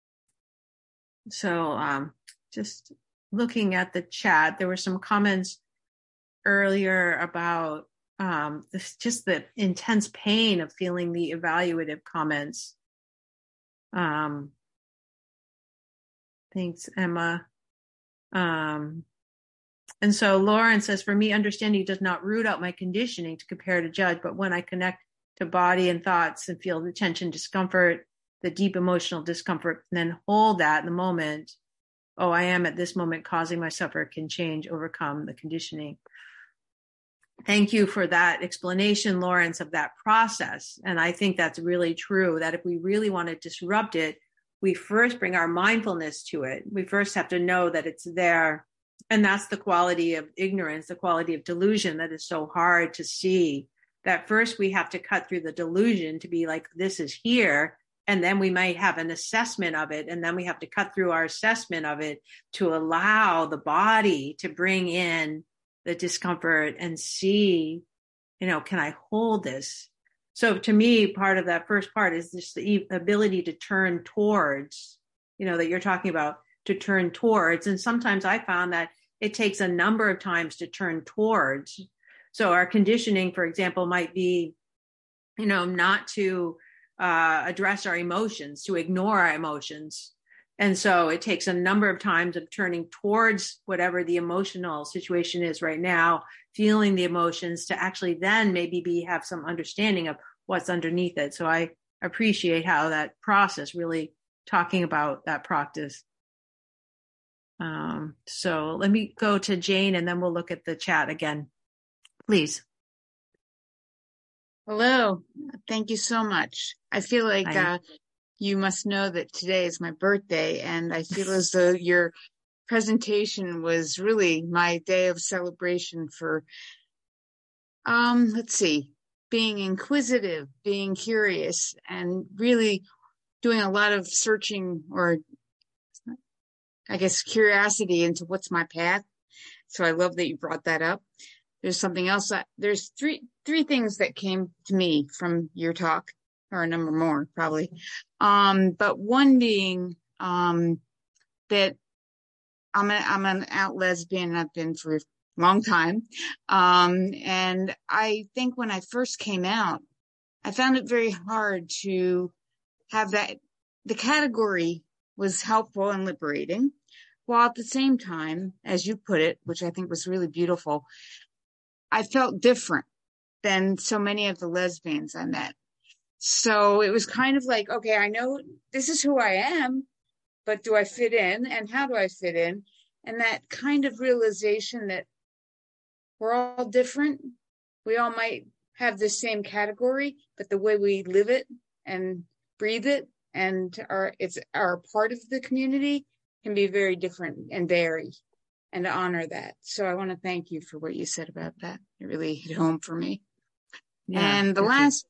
A: So just looking at the chat, there were some comments earlier about just the intense pain of feeling the evaluative comments. Thanks, Emma. And so Lauren says, for me, understanding does not root out my conditioning to compare to judge, but when I connect to body and thoughts and feel the tension, discomfort, the deep emotional discomfort, and then hold that in the moment, oh, I am at this moment causing my suffer, can change, overcome the conditioning. Thank you for that explanation, Lawrence, of that process. And I think that's really true, that if we really want to disrupt it, we first bring our mindfulness to it. We first have to know that it's there. And that's the quality of ignorance, the quality of delusion that is so hard to see. That first we have to cut through the delusion to be like, this is here. And then we might have an assessment of it. And then we have to cut through our assessment of it to allow the body to bring in the discomfort and see, can I hold this? So to me, part of that first part is just the ability to turn towards, that you're talking about, to turn towards. And sometimes I found that it takes a number of times to turn towards. So our conditioning, for example, might be, not to address our emotions, to ignore our emotions. And so it takes a number of times of turning towards whatever the emotional situation is right now, feeling the emotions, to actually then maybe have some understanding of what's underneath it. So I appreciate how that process, really talking about that practice. So let me go to Jane, and then we'll look at the chat again. Please.
B: Hello. Thank you so much. I feel like you must know that today is my birthday, and I feel as though your presentation was really my day of celebration for, being inquisitive, being curious, and really doing a lot of searching, or I guess curiosity into what's my path. So I love that you brought that up. There's something else. There's three things that came to me from your talk, or a number more probably. But one being that I'm an out lesbian. I've been for a long time. And I think when I first came out, I found it very hard to have that. The category was helpful and liberating, while at the same time, as you put it, which I think was really beautiful, I felt different than so many of the lesbians I met. So it was kind of like, okay, I know this is who I am, but do I fit in, and how do I fit in? And that kind of realization that we're all different. We all might have the same category, but the way we live it and breathe it and are part of the community can be very different and vary, and to honor that. So I want to thank you for what you said about that. It really hit home for me. Yeah, and the last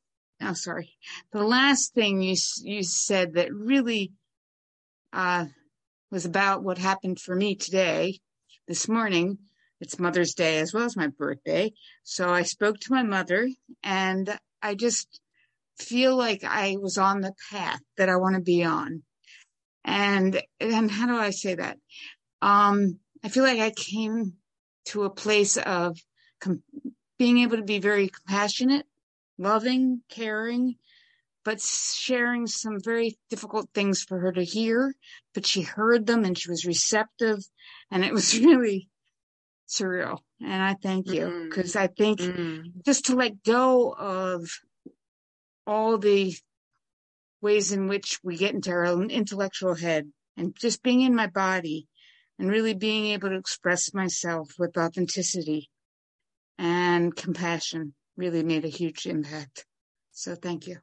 B: thing you said that really was about what happened for me this morning, it's Mother's Day as well as my birthday. So I spoke to my mother, and I just feel like I was on the path that I want to be on. And how do I say that? I feel like I came to a place of being able to be very compassionate, loving, caring, but sharing some very difficult things for her to hear. But she heard them and she was receptive, and it was really surreal. And I thank you, because I think just to let go of all the ways in which we get into our own intellectual head, and just being in my body and really being able to express myself with authenticity and compassion really made a huge impact. So thank you.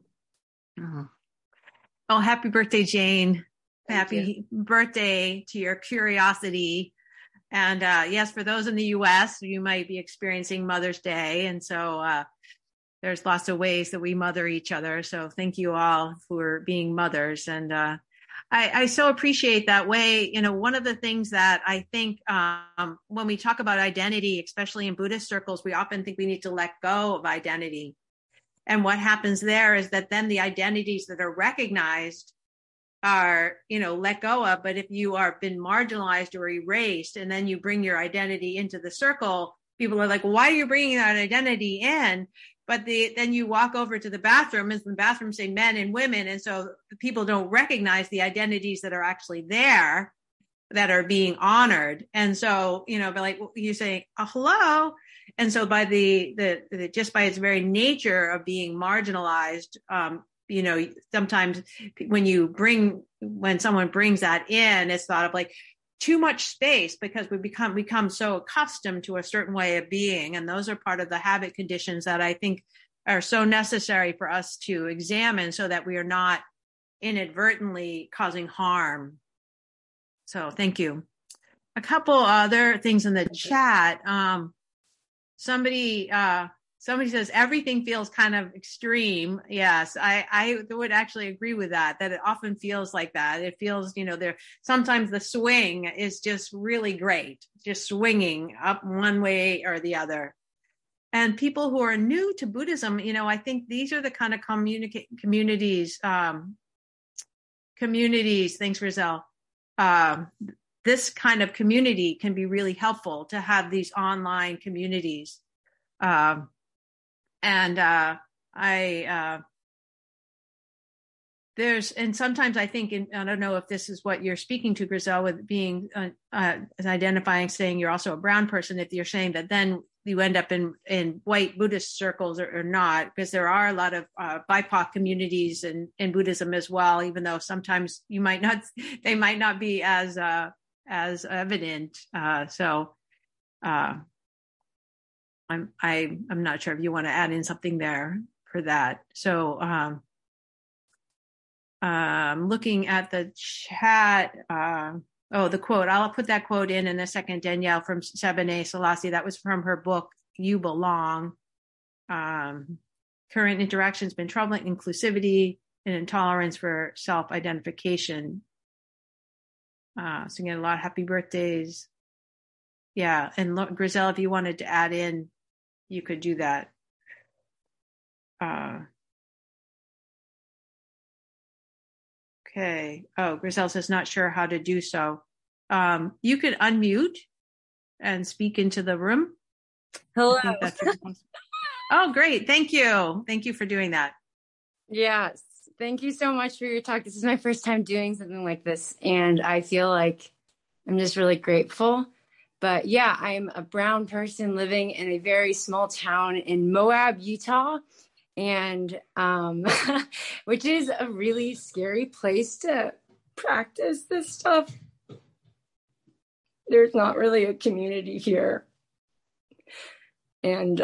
A: Oh, happy birthday, Jane.
B: Thank
A: Happy birthday to your curiosity. And yes, for those in the U.S., you might be experiencing Mother's Day. And so there's lots of ways that we mother each other. So thank you all for being mothers. And I so appreciate that way. You know, one of the things that I think when we talk about identity, especially in Buddhist circles, we often think we need to let go of identity. And what happens there is that then the identities that are recognized are, you know, let go of. But if you are been marginalized or erased, and then you bring your identity into the circle, people are like, well, why are you bringing that identity in? But then you walk over to the bathroom, and the bathroom say men and women. And so people don't recognize the identities that are actually there that are being honored. And so, you know, but like you say, oh, hello. And so by the just by its very nature of being marginalized, you know, sometimes when someone brings that in, it's thought of like too much space, because we become so accustomed to a certain way of being. And those are part of the habit conditions that I think are so necessary for us to examine, so that we are not inadvertently causing harm. So thank you. A couple other things in the chat. Somebody says everything feels kind of extreme. Yes, I would actually agree with that it often feels like that. It feels, you know, sometimes the swing is just really great, just swinging up one way or the other. And people who are new to Buddhism, you know, I think these are the kind of communities, thanks, Rizal. This kind of community can be really helpful, to have these online communities. And sometimes I think, I don't know if this is what you're speaking to, Grizel, with being, identifying, saying you're also a brown person, if you're saying that then you end up in white Buddhist circles or not, because there are a lot of BIPOC communities in Buddhism as well, even though sometimes they might not be as evident. I'm not sure if you want to add in something there for that. So looking at the chat, the quote, I'll put that quote in a second, Danielle, from Sebene Selassie. That was from her book, You Belong. Current interactions been troubling, inclusivity and intolerance for self-identification. So again, a lot of happy birthdays. Yeah, and Grizel, if you wanted to add in, you could do that. Okay. Oh, Grizel says not sure how to do so. You could unmute and speak into the room.
C: Hello.
A: Oh, great. Thank you. Thank you for doing that.
C: Yes. Thank you so much for your talk. This is my first time doing something like this, and I feel like I'm just really grateful. But yeah, I'm a brown person living in a very small town in Moab, Utah, and which is a really scary place to practice this stuff. There's not really a community here. And,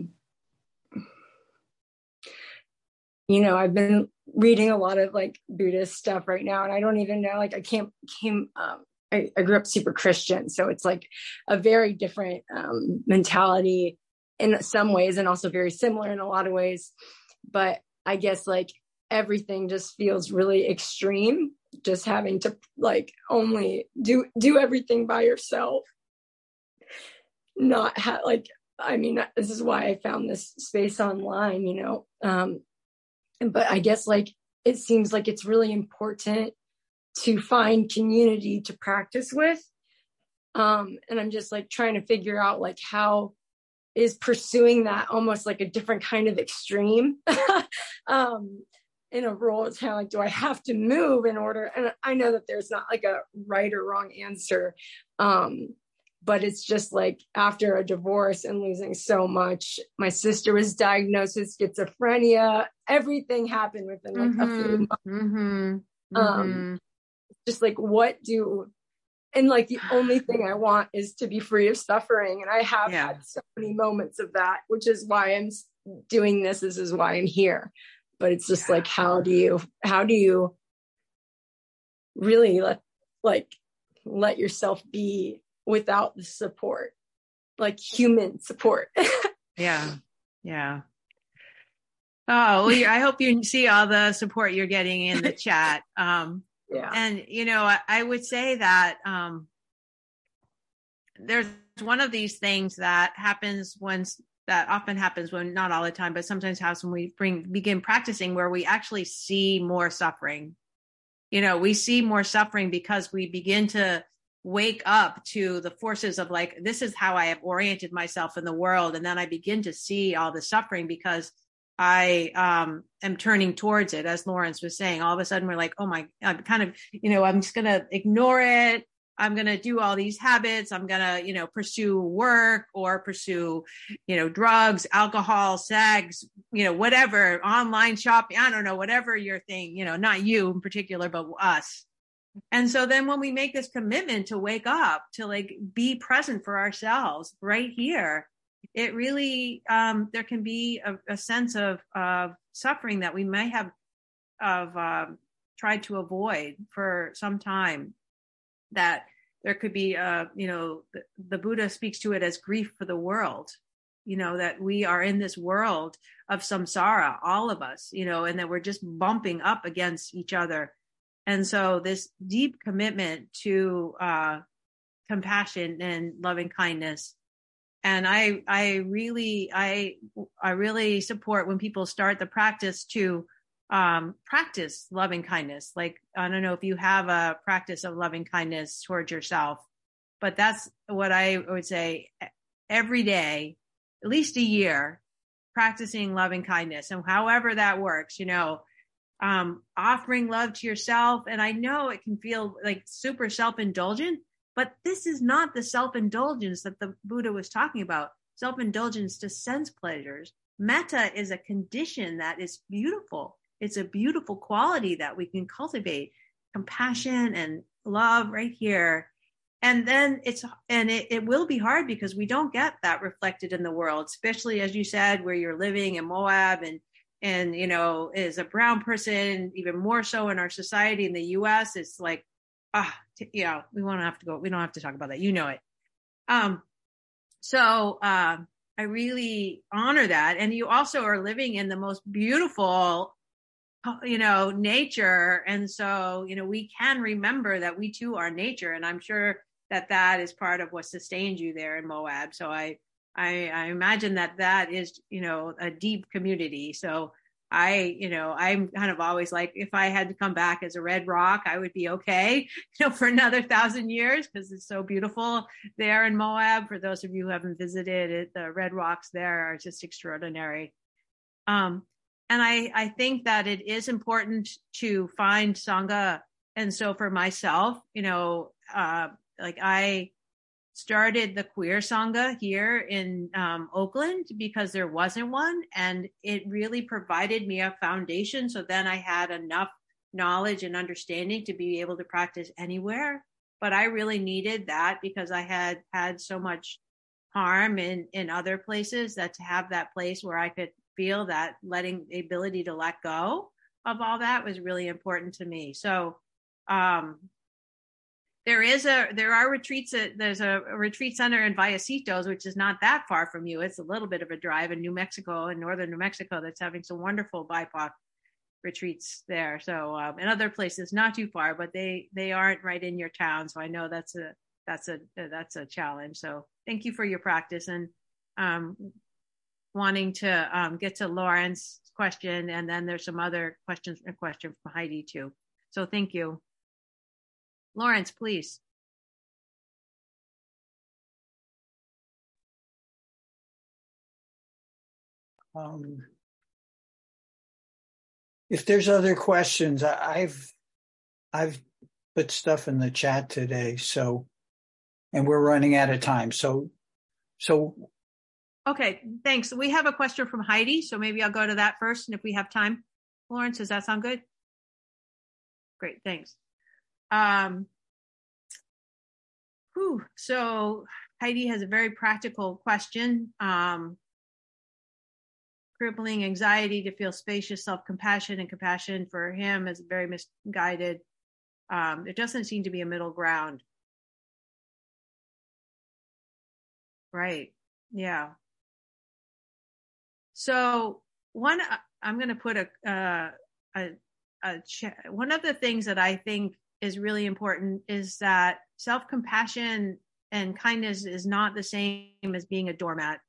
C: you know, I've been reading a lot of like Buddhist stuff right now, and I don't even know, like I grew up super Christian. So it's like a very different mentality in some ways, and also very similar in a lot of ways. But I guess like everything just feels really extreme, just having to like only do everything by yourself. not have like, I mean, this is why I found this space online, you know. But I guess like, it seems like it's really important to find community to practice with. And I'm just like trying to figure out like how is pursuing that almost like a different kind of extreme. In a role, it's kind of like, do I have to move in order? And I know that there's not like a right or wrong answer. But it's just like after a divorce and losing so much, my sister was diagnosed with schizophrenia. Everything happened within like a few months. Just like and like the only thing I want is to be free of suffering. And I have had so many moments of that, which is why I'm doing this. This is why I'm here. But it's just like, how do you really let yourself be without the support, like human support?
A: Yeah. Oh, well, I hope you see all the support you're getting in the chat. And, you know, I would say that there's one of these things that often happens when, not all the time, but sometimes happens when we begin practicing, where we actually see more suffering. You know, we see more suffering because we begin to wake up to the forces of like, this is how I have oriented myself in the world. And then I begin to see all the suffering because I am turning towards it. As Lawrence was saying, all of a sudden we're like, oh my, I'm kind of, you know, I'm just going to ignore it. I'm going to do all these habits. I'm going to, you know, pursue work or pursue, you know, drugs, alcohol, sex, you know, whatever, online shopping. I don't know, whatever your thing, you know, not you in particular, but us. And so then when we make this commitment to wake up, to like be present for ourselves right here, it really, there can be a sense of suffering that we may have tried to avoid for some time. That there could be, you know, the Buddha speaks to it as grief for the world, you know, that we are in this world of samsara, all of us, you know, and that we're just bumping up against each other. And so this deep commitment to compassion and loving kindness. And I really support when people start the practice to practice loving kindness. Like, I don't know if you have a practice of loving kindness towards yourself, but that's what I would say every day, at least a year, practicing loving kindness. And however that works, you know, offering love to yourself. And I know it can feel like super self-indulgent, but this is not the self-indulgence that the Buddha was talking about. Self-indulgence to sense pleasures. Metta is a condition that is beautiful. It's a beautiful quality that we can cultivate, compassion and love right here. And then it will be hard because we don't get that reflected in the world, especially as you said, where you're living in Moab and, you know, as a brown person, even more so in our society in the US, it's like, you know, we don't have to talk about that. You know it. So I really honor that. And you also are living in the most beautiful, you know, nature. And so, you know, we can remember that we too are nature. And I'm sure that is part of what sustained you there in Moab. So I imagine that is, you know, a deep community. So I'm kind of always like, if I had to come back as a red rock, I would be okay, you know, for another 1,000 years, because it's so beautiful there in Moab. For those of you who haven't visited it, the red rocks there are just extraordinary. And I think that it is important to find Sangha. And so for myself, you know, like I started the queer Sangha here in Oakland because there wasn't one. And it really provided me a foundation. So then I had enough knowledge and understanding to be able to practice anywhere. But I really needed that because I had so much harm in other places, that to have that place where I could feel that the ability to let go of all that was really important to me. So there are retreats. There's a retreat center in Vallecitos, which is not that far from you. It's a little bit of a drive in New Mexico, in northern New Mexico, that's having some wonderful BIPOC retreats there. So in other places, not too far, but they aren't right in your town. So I know that's that's a challenge. So thank you for your practice, and wanting to get to Lauren's question, and then there's some other question from Heidi too. So thank you. Lawrence, please.
D: If there's other questions, I've put stuff in the chat today, so, and we're running out of time. So.
A: Okay, thanks. We have a question from Heidi, so maybe I'll go to that first, and if we have time. Lawrence, does that sound good? Great, thanks. So Heidi has a very practical question. Crippling anxiety to feel spacious self-compassion and compassion for him is very misguided. There doesn't seem to be a middle ground. Right. Yeah. So I'm going to put one of the things that I think is really important is that self-compassion and kindness is not the same as being a doormat.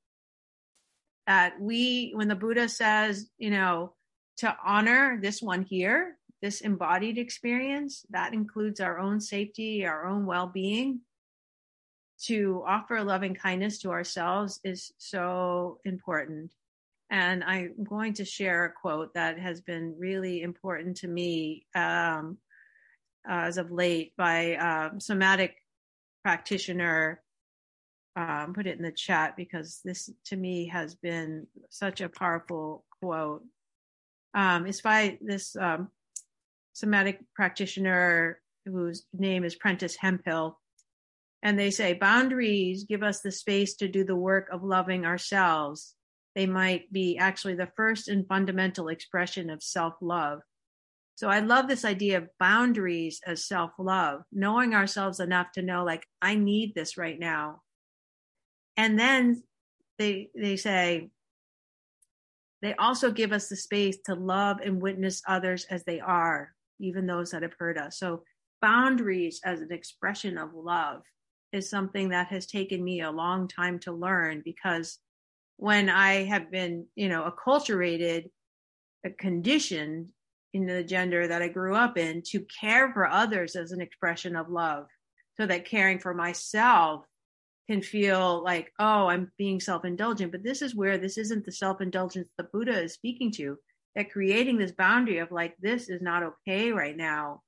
A: When the Buddha says, to honor this one here, this embodied experience, that includes our own safety, our own well-being. To offer loving kindness to ourselves is so important. And I'm going to share a quote that has been really important to me as of late by a somatic practitioner. Put it in the chat because this to me has been such a powerful quote. It's by this somatic practitioner whose name is Prentice Hemphill. And they say, boundaries give us the space to do the work of loving ourselves. They might be actually the first and fundamental expression of self-love. So I love this idea of boundaries as self-love, knowing ourselves enough to know, like, I need this right now. And then they say, they also give us the space to love and witness others as they are, even those that have hurt us. So boundaries as an expression of love is something that has taken me a long time to learn, because when I have been, acculturated, conditioned in the gender that I grew up in to care for others as an expression of love, so that caring for myself can feel like, oh, I'm being self-indulgent. But this is where this isn't the self-indulgence the Buddha is speaking to, that creating this boundary of like, this is not okay right now.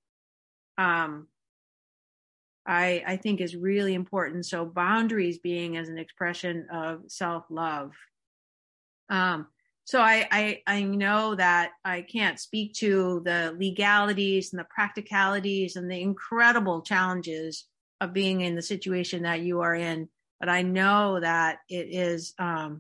A: I think is really important. So boundaries being as an expression of self-love. So I know that I can't speak to the legalities and the practicalities and the incredible challenges of being in the situation that you are in, but I know that it is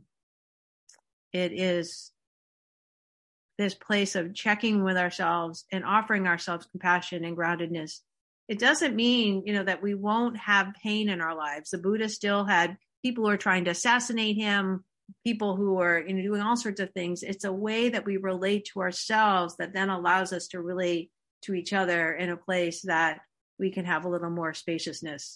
A: this place of checking with ourselves and offering ourselves compassion and groundedness. It doesn't mean, that we won't have pain in our lives. The Buddha still had people who are trying to assassinate him, people who are doing all sorts of things. It's a way that we relate to ourselves that then allows us to relate to each other in a place that we can have a little more spaciousness.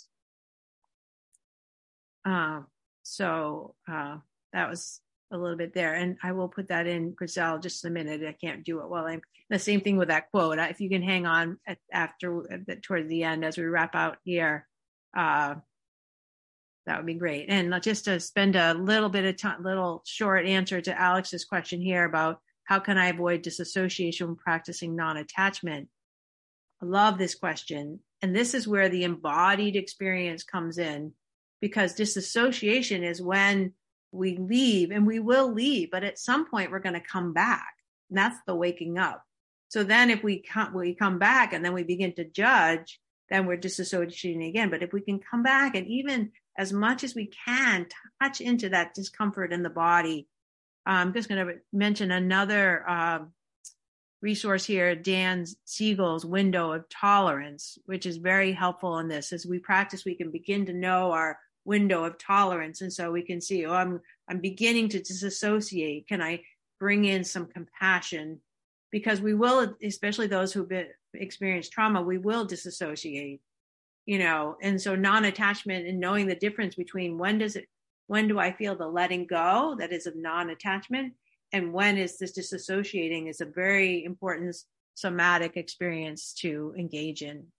A: So that was a little bit there. And I will put that in, Griselle, just a minute. I can't do it while I'm the same thing with that quote. If you can hang on toward the end as we wrap out here, that would be great. And just to spend a little bit of time, little short answer to Alex's question here about how can I avoid disassociation when practicing non-attachment? I love this question. And this is where the embodied experience comes in, because disassociation is when we leave, and we will leave, but at some point we're going to come back. And that's the waking up. So then if we come back and then we begin to judge, then we're disassociating again. But if we can come back and even as much as we can touch into that discomfort in the body. I'm just going to mention another resource here, Dan Siegel's Window of Tolerance, which is very helpful in this. As we practice, we can begin to know our window of tolerance. And so we can see, I'm beginning to disassociate. Can I bring in some compassion? Because we will, especially those who've experienced trauma, we will disassociate. and so non-attachment and knowing the difference between when do I feel the letting go that is of non-attachment, and when is this disassociating, is a very important somatic experience to engage in.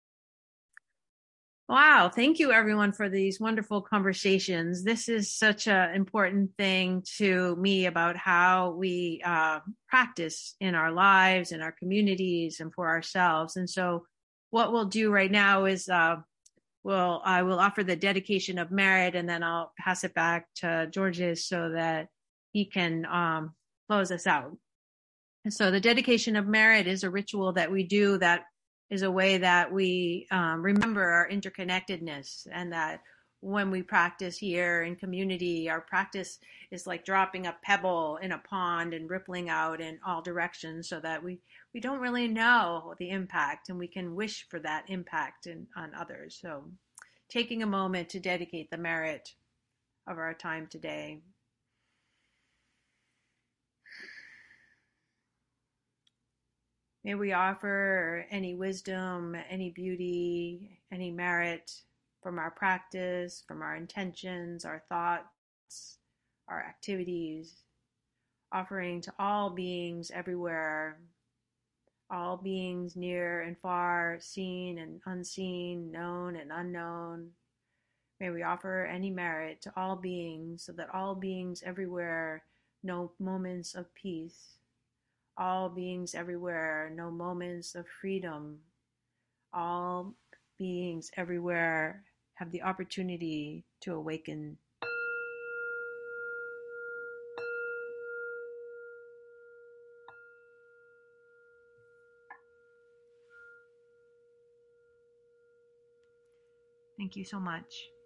A: Wow. Thank you everyone for these wonderful conversations. This is such an important thing to me about how we practice in our lives, in our communities, and for ourselves. And so what we'll do right now is I will offer the dedication of merit, and then I'll pass it back to Georges so that he can close us out. And so the dedication of merit is a ritual that we do that is a way that we remember our interconnectedness, and that when we practice here in community, our practice is like dropping a pebble in a pond and rippling out in all directions, so that we don't really know the impact, and we can wish for that impact on others. So taking a moment to dedicate the merit of our time today. May we offer any wisdom, any beauty, any merit from our practice, from our intentions, our thoughts, our activities, offering to all beings everywhere, all beings near and far, seen and unseen, known and unknown. May we offer any merit to all beings, so that all beings everywhere know moments of peace. All beings everywhere know moments of freedom. All beings everywhere have the opportunity to awaken. Thank you so much.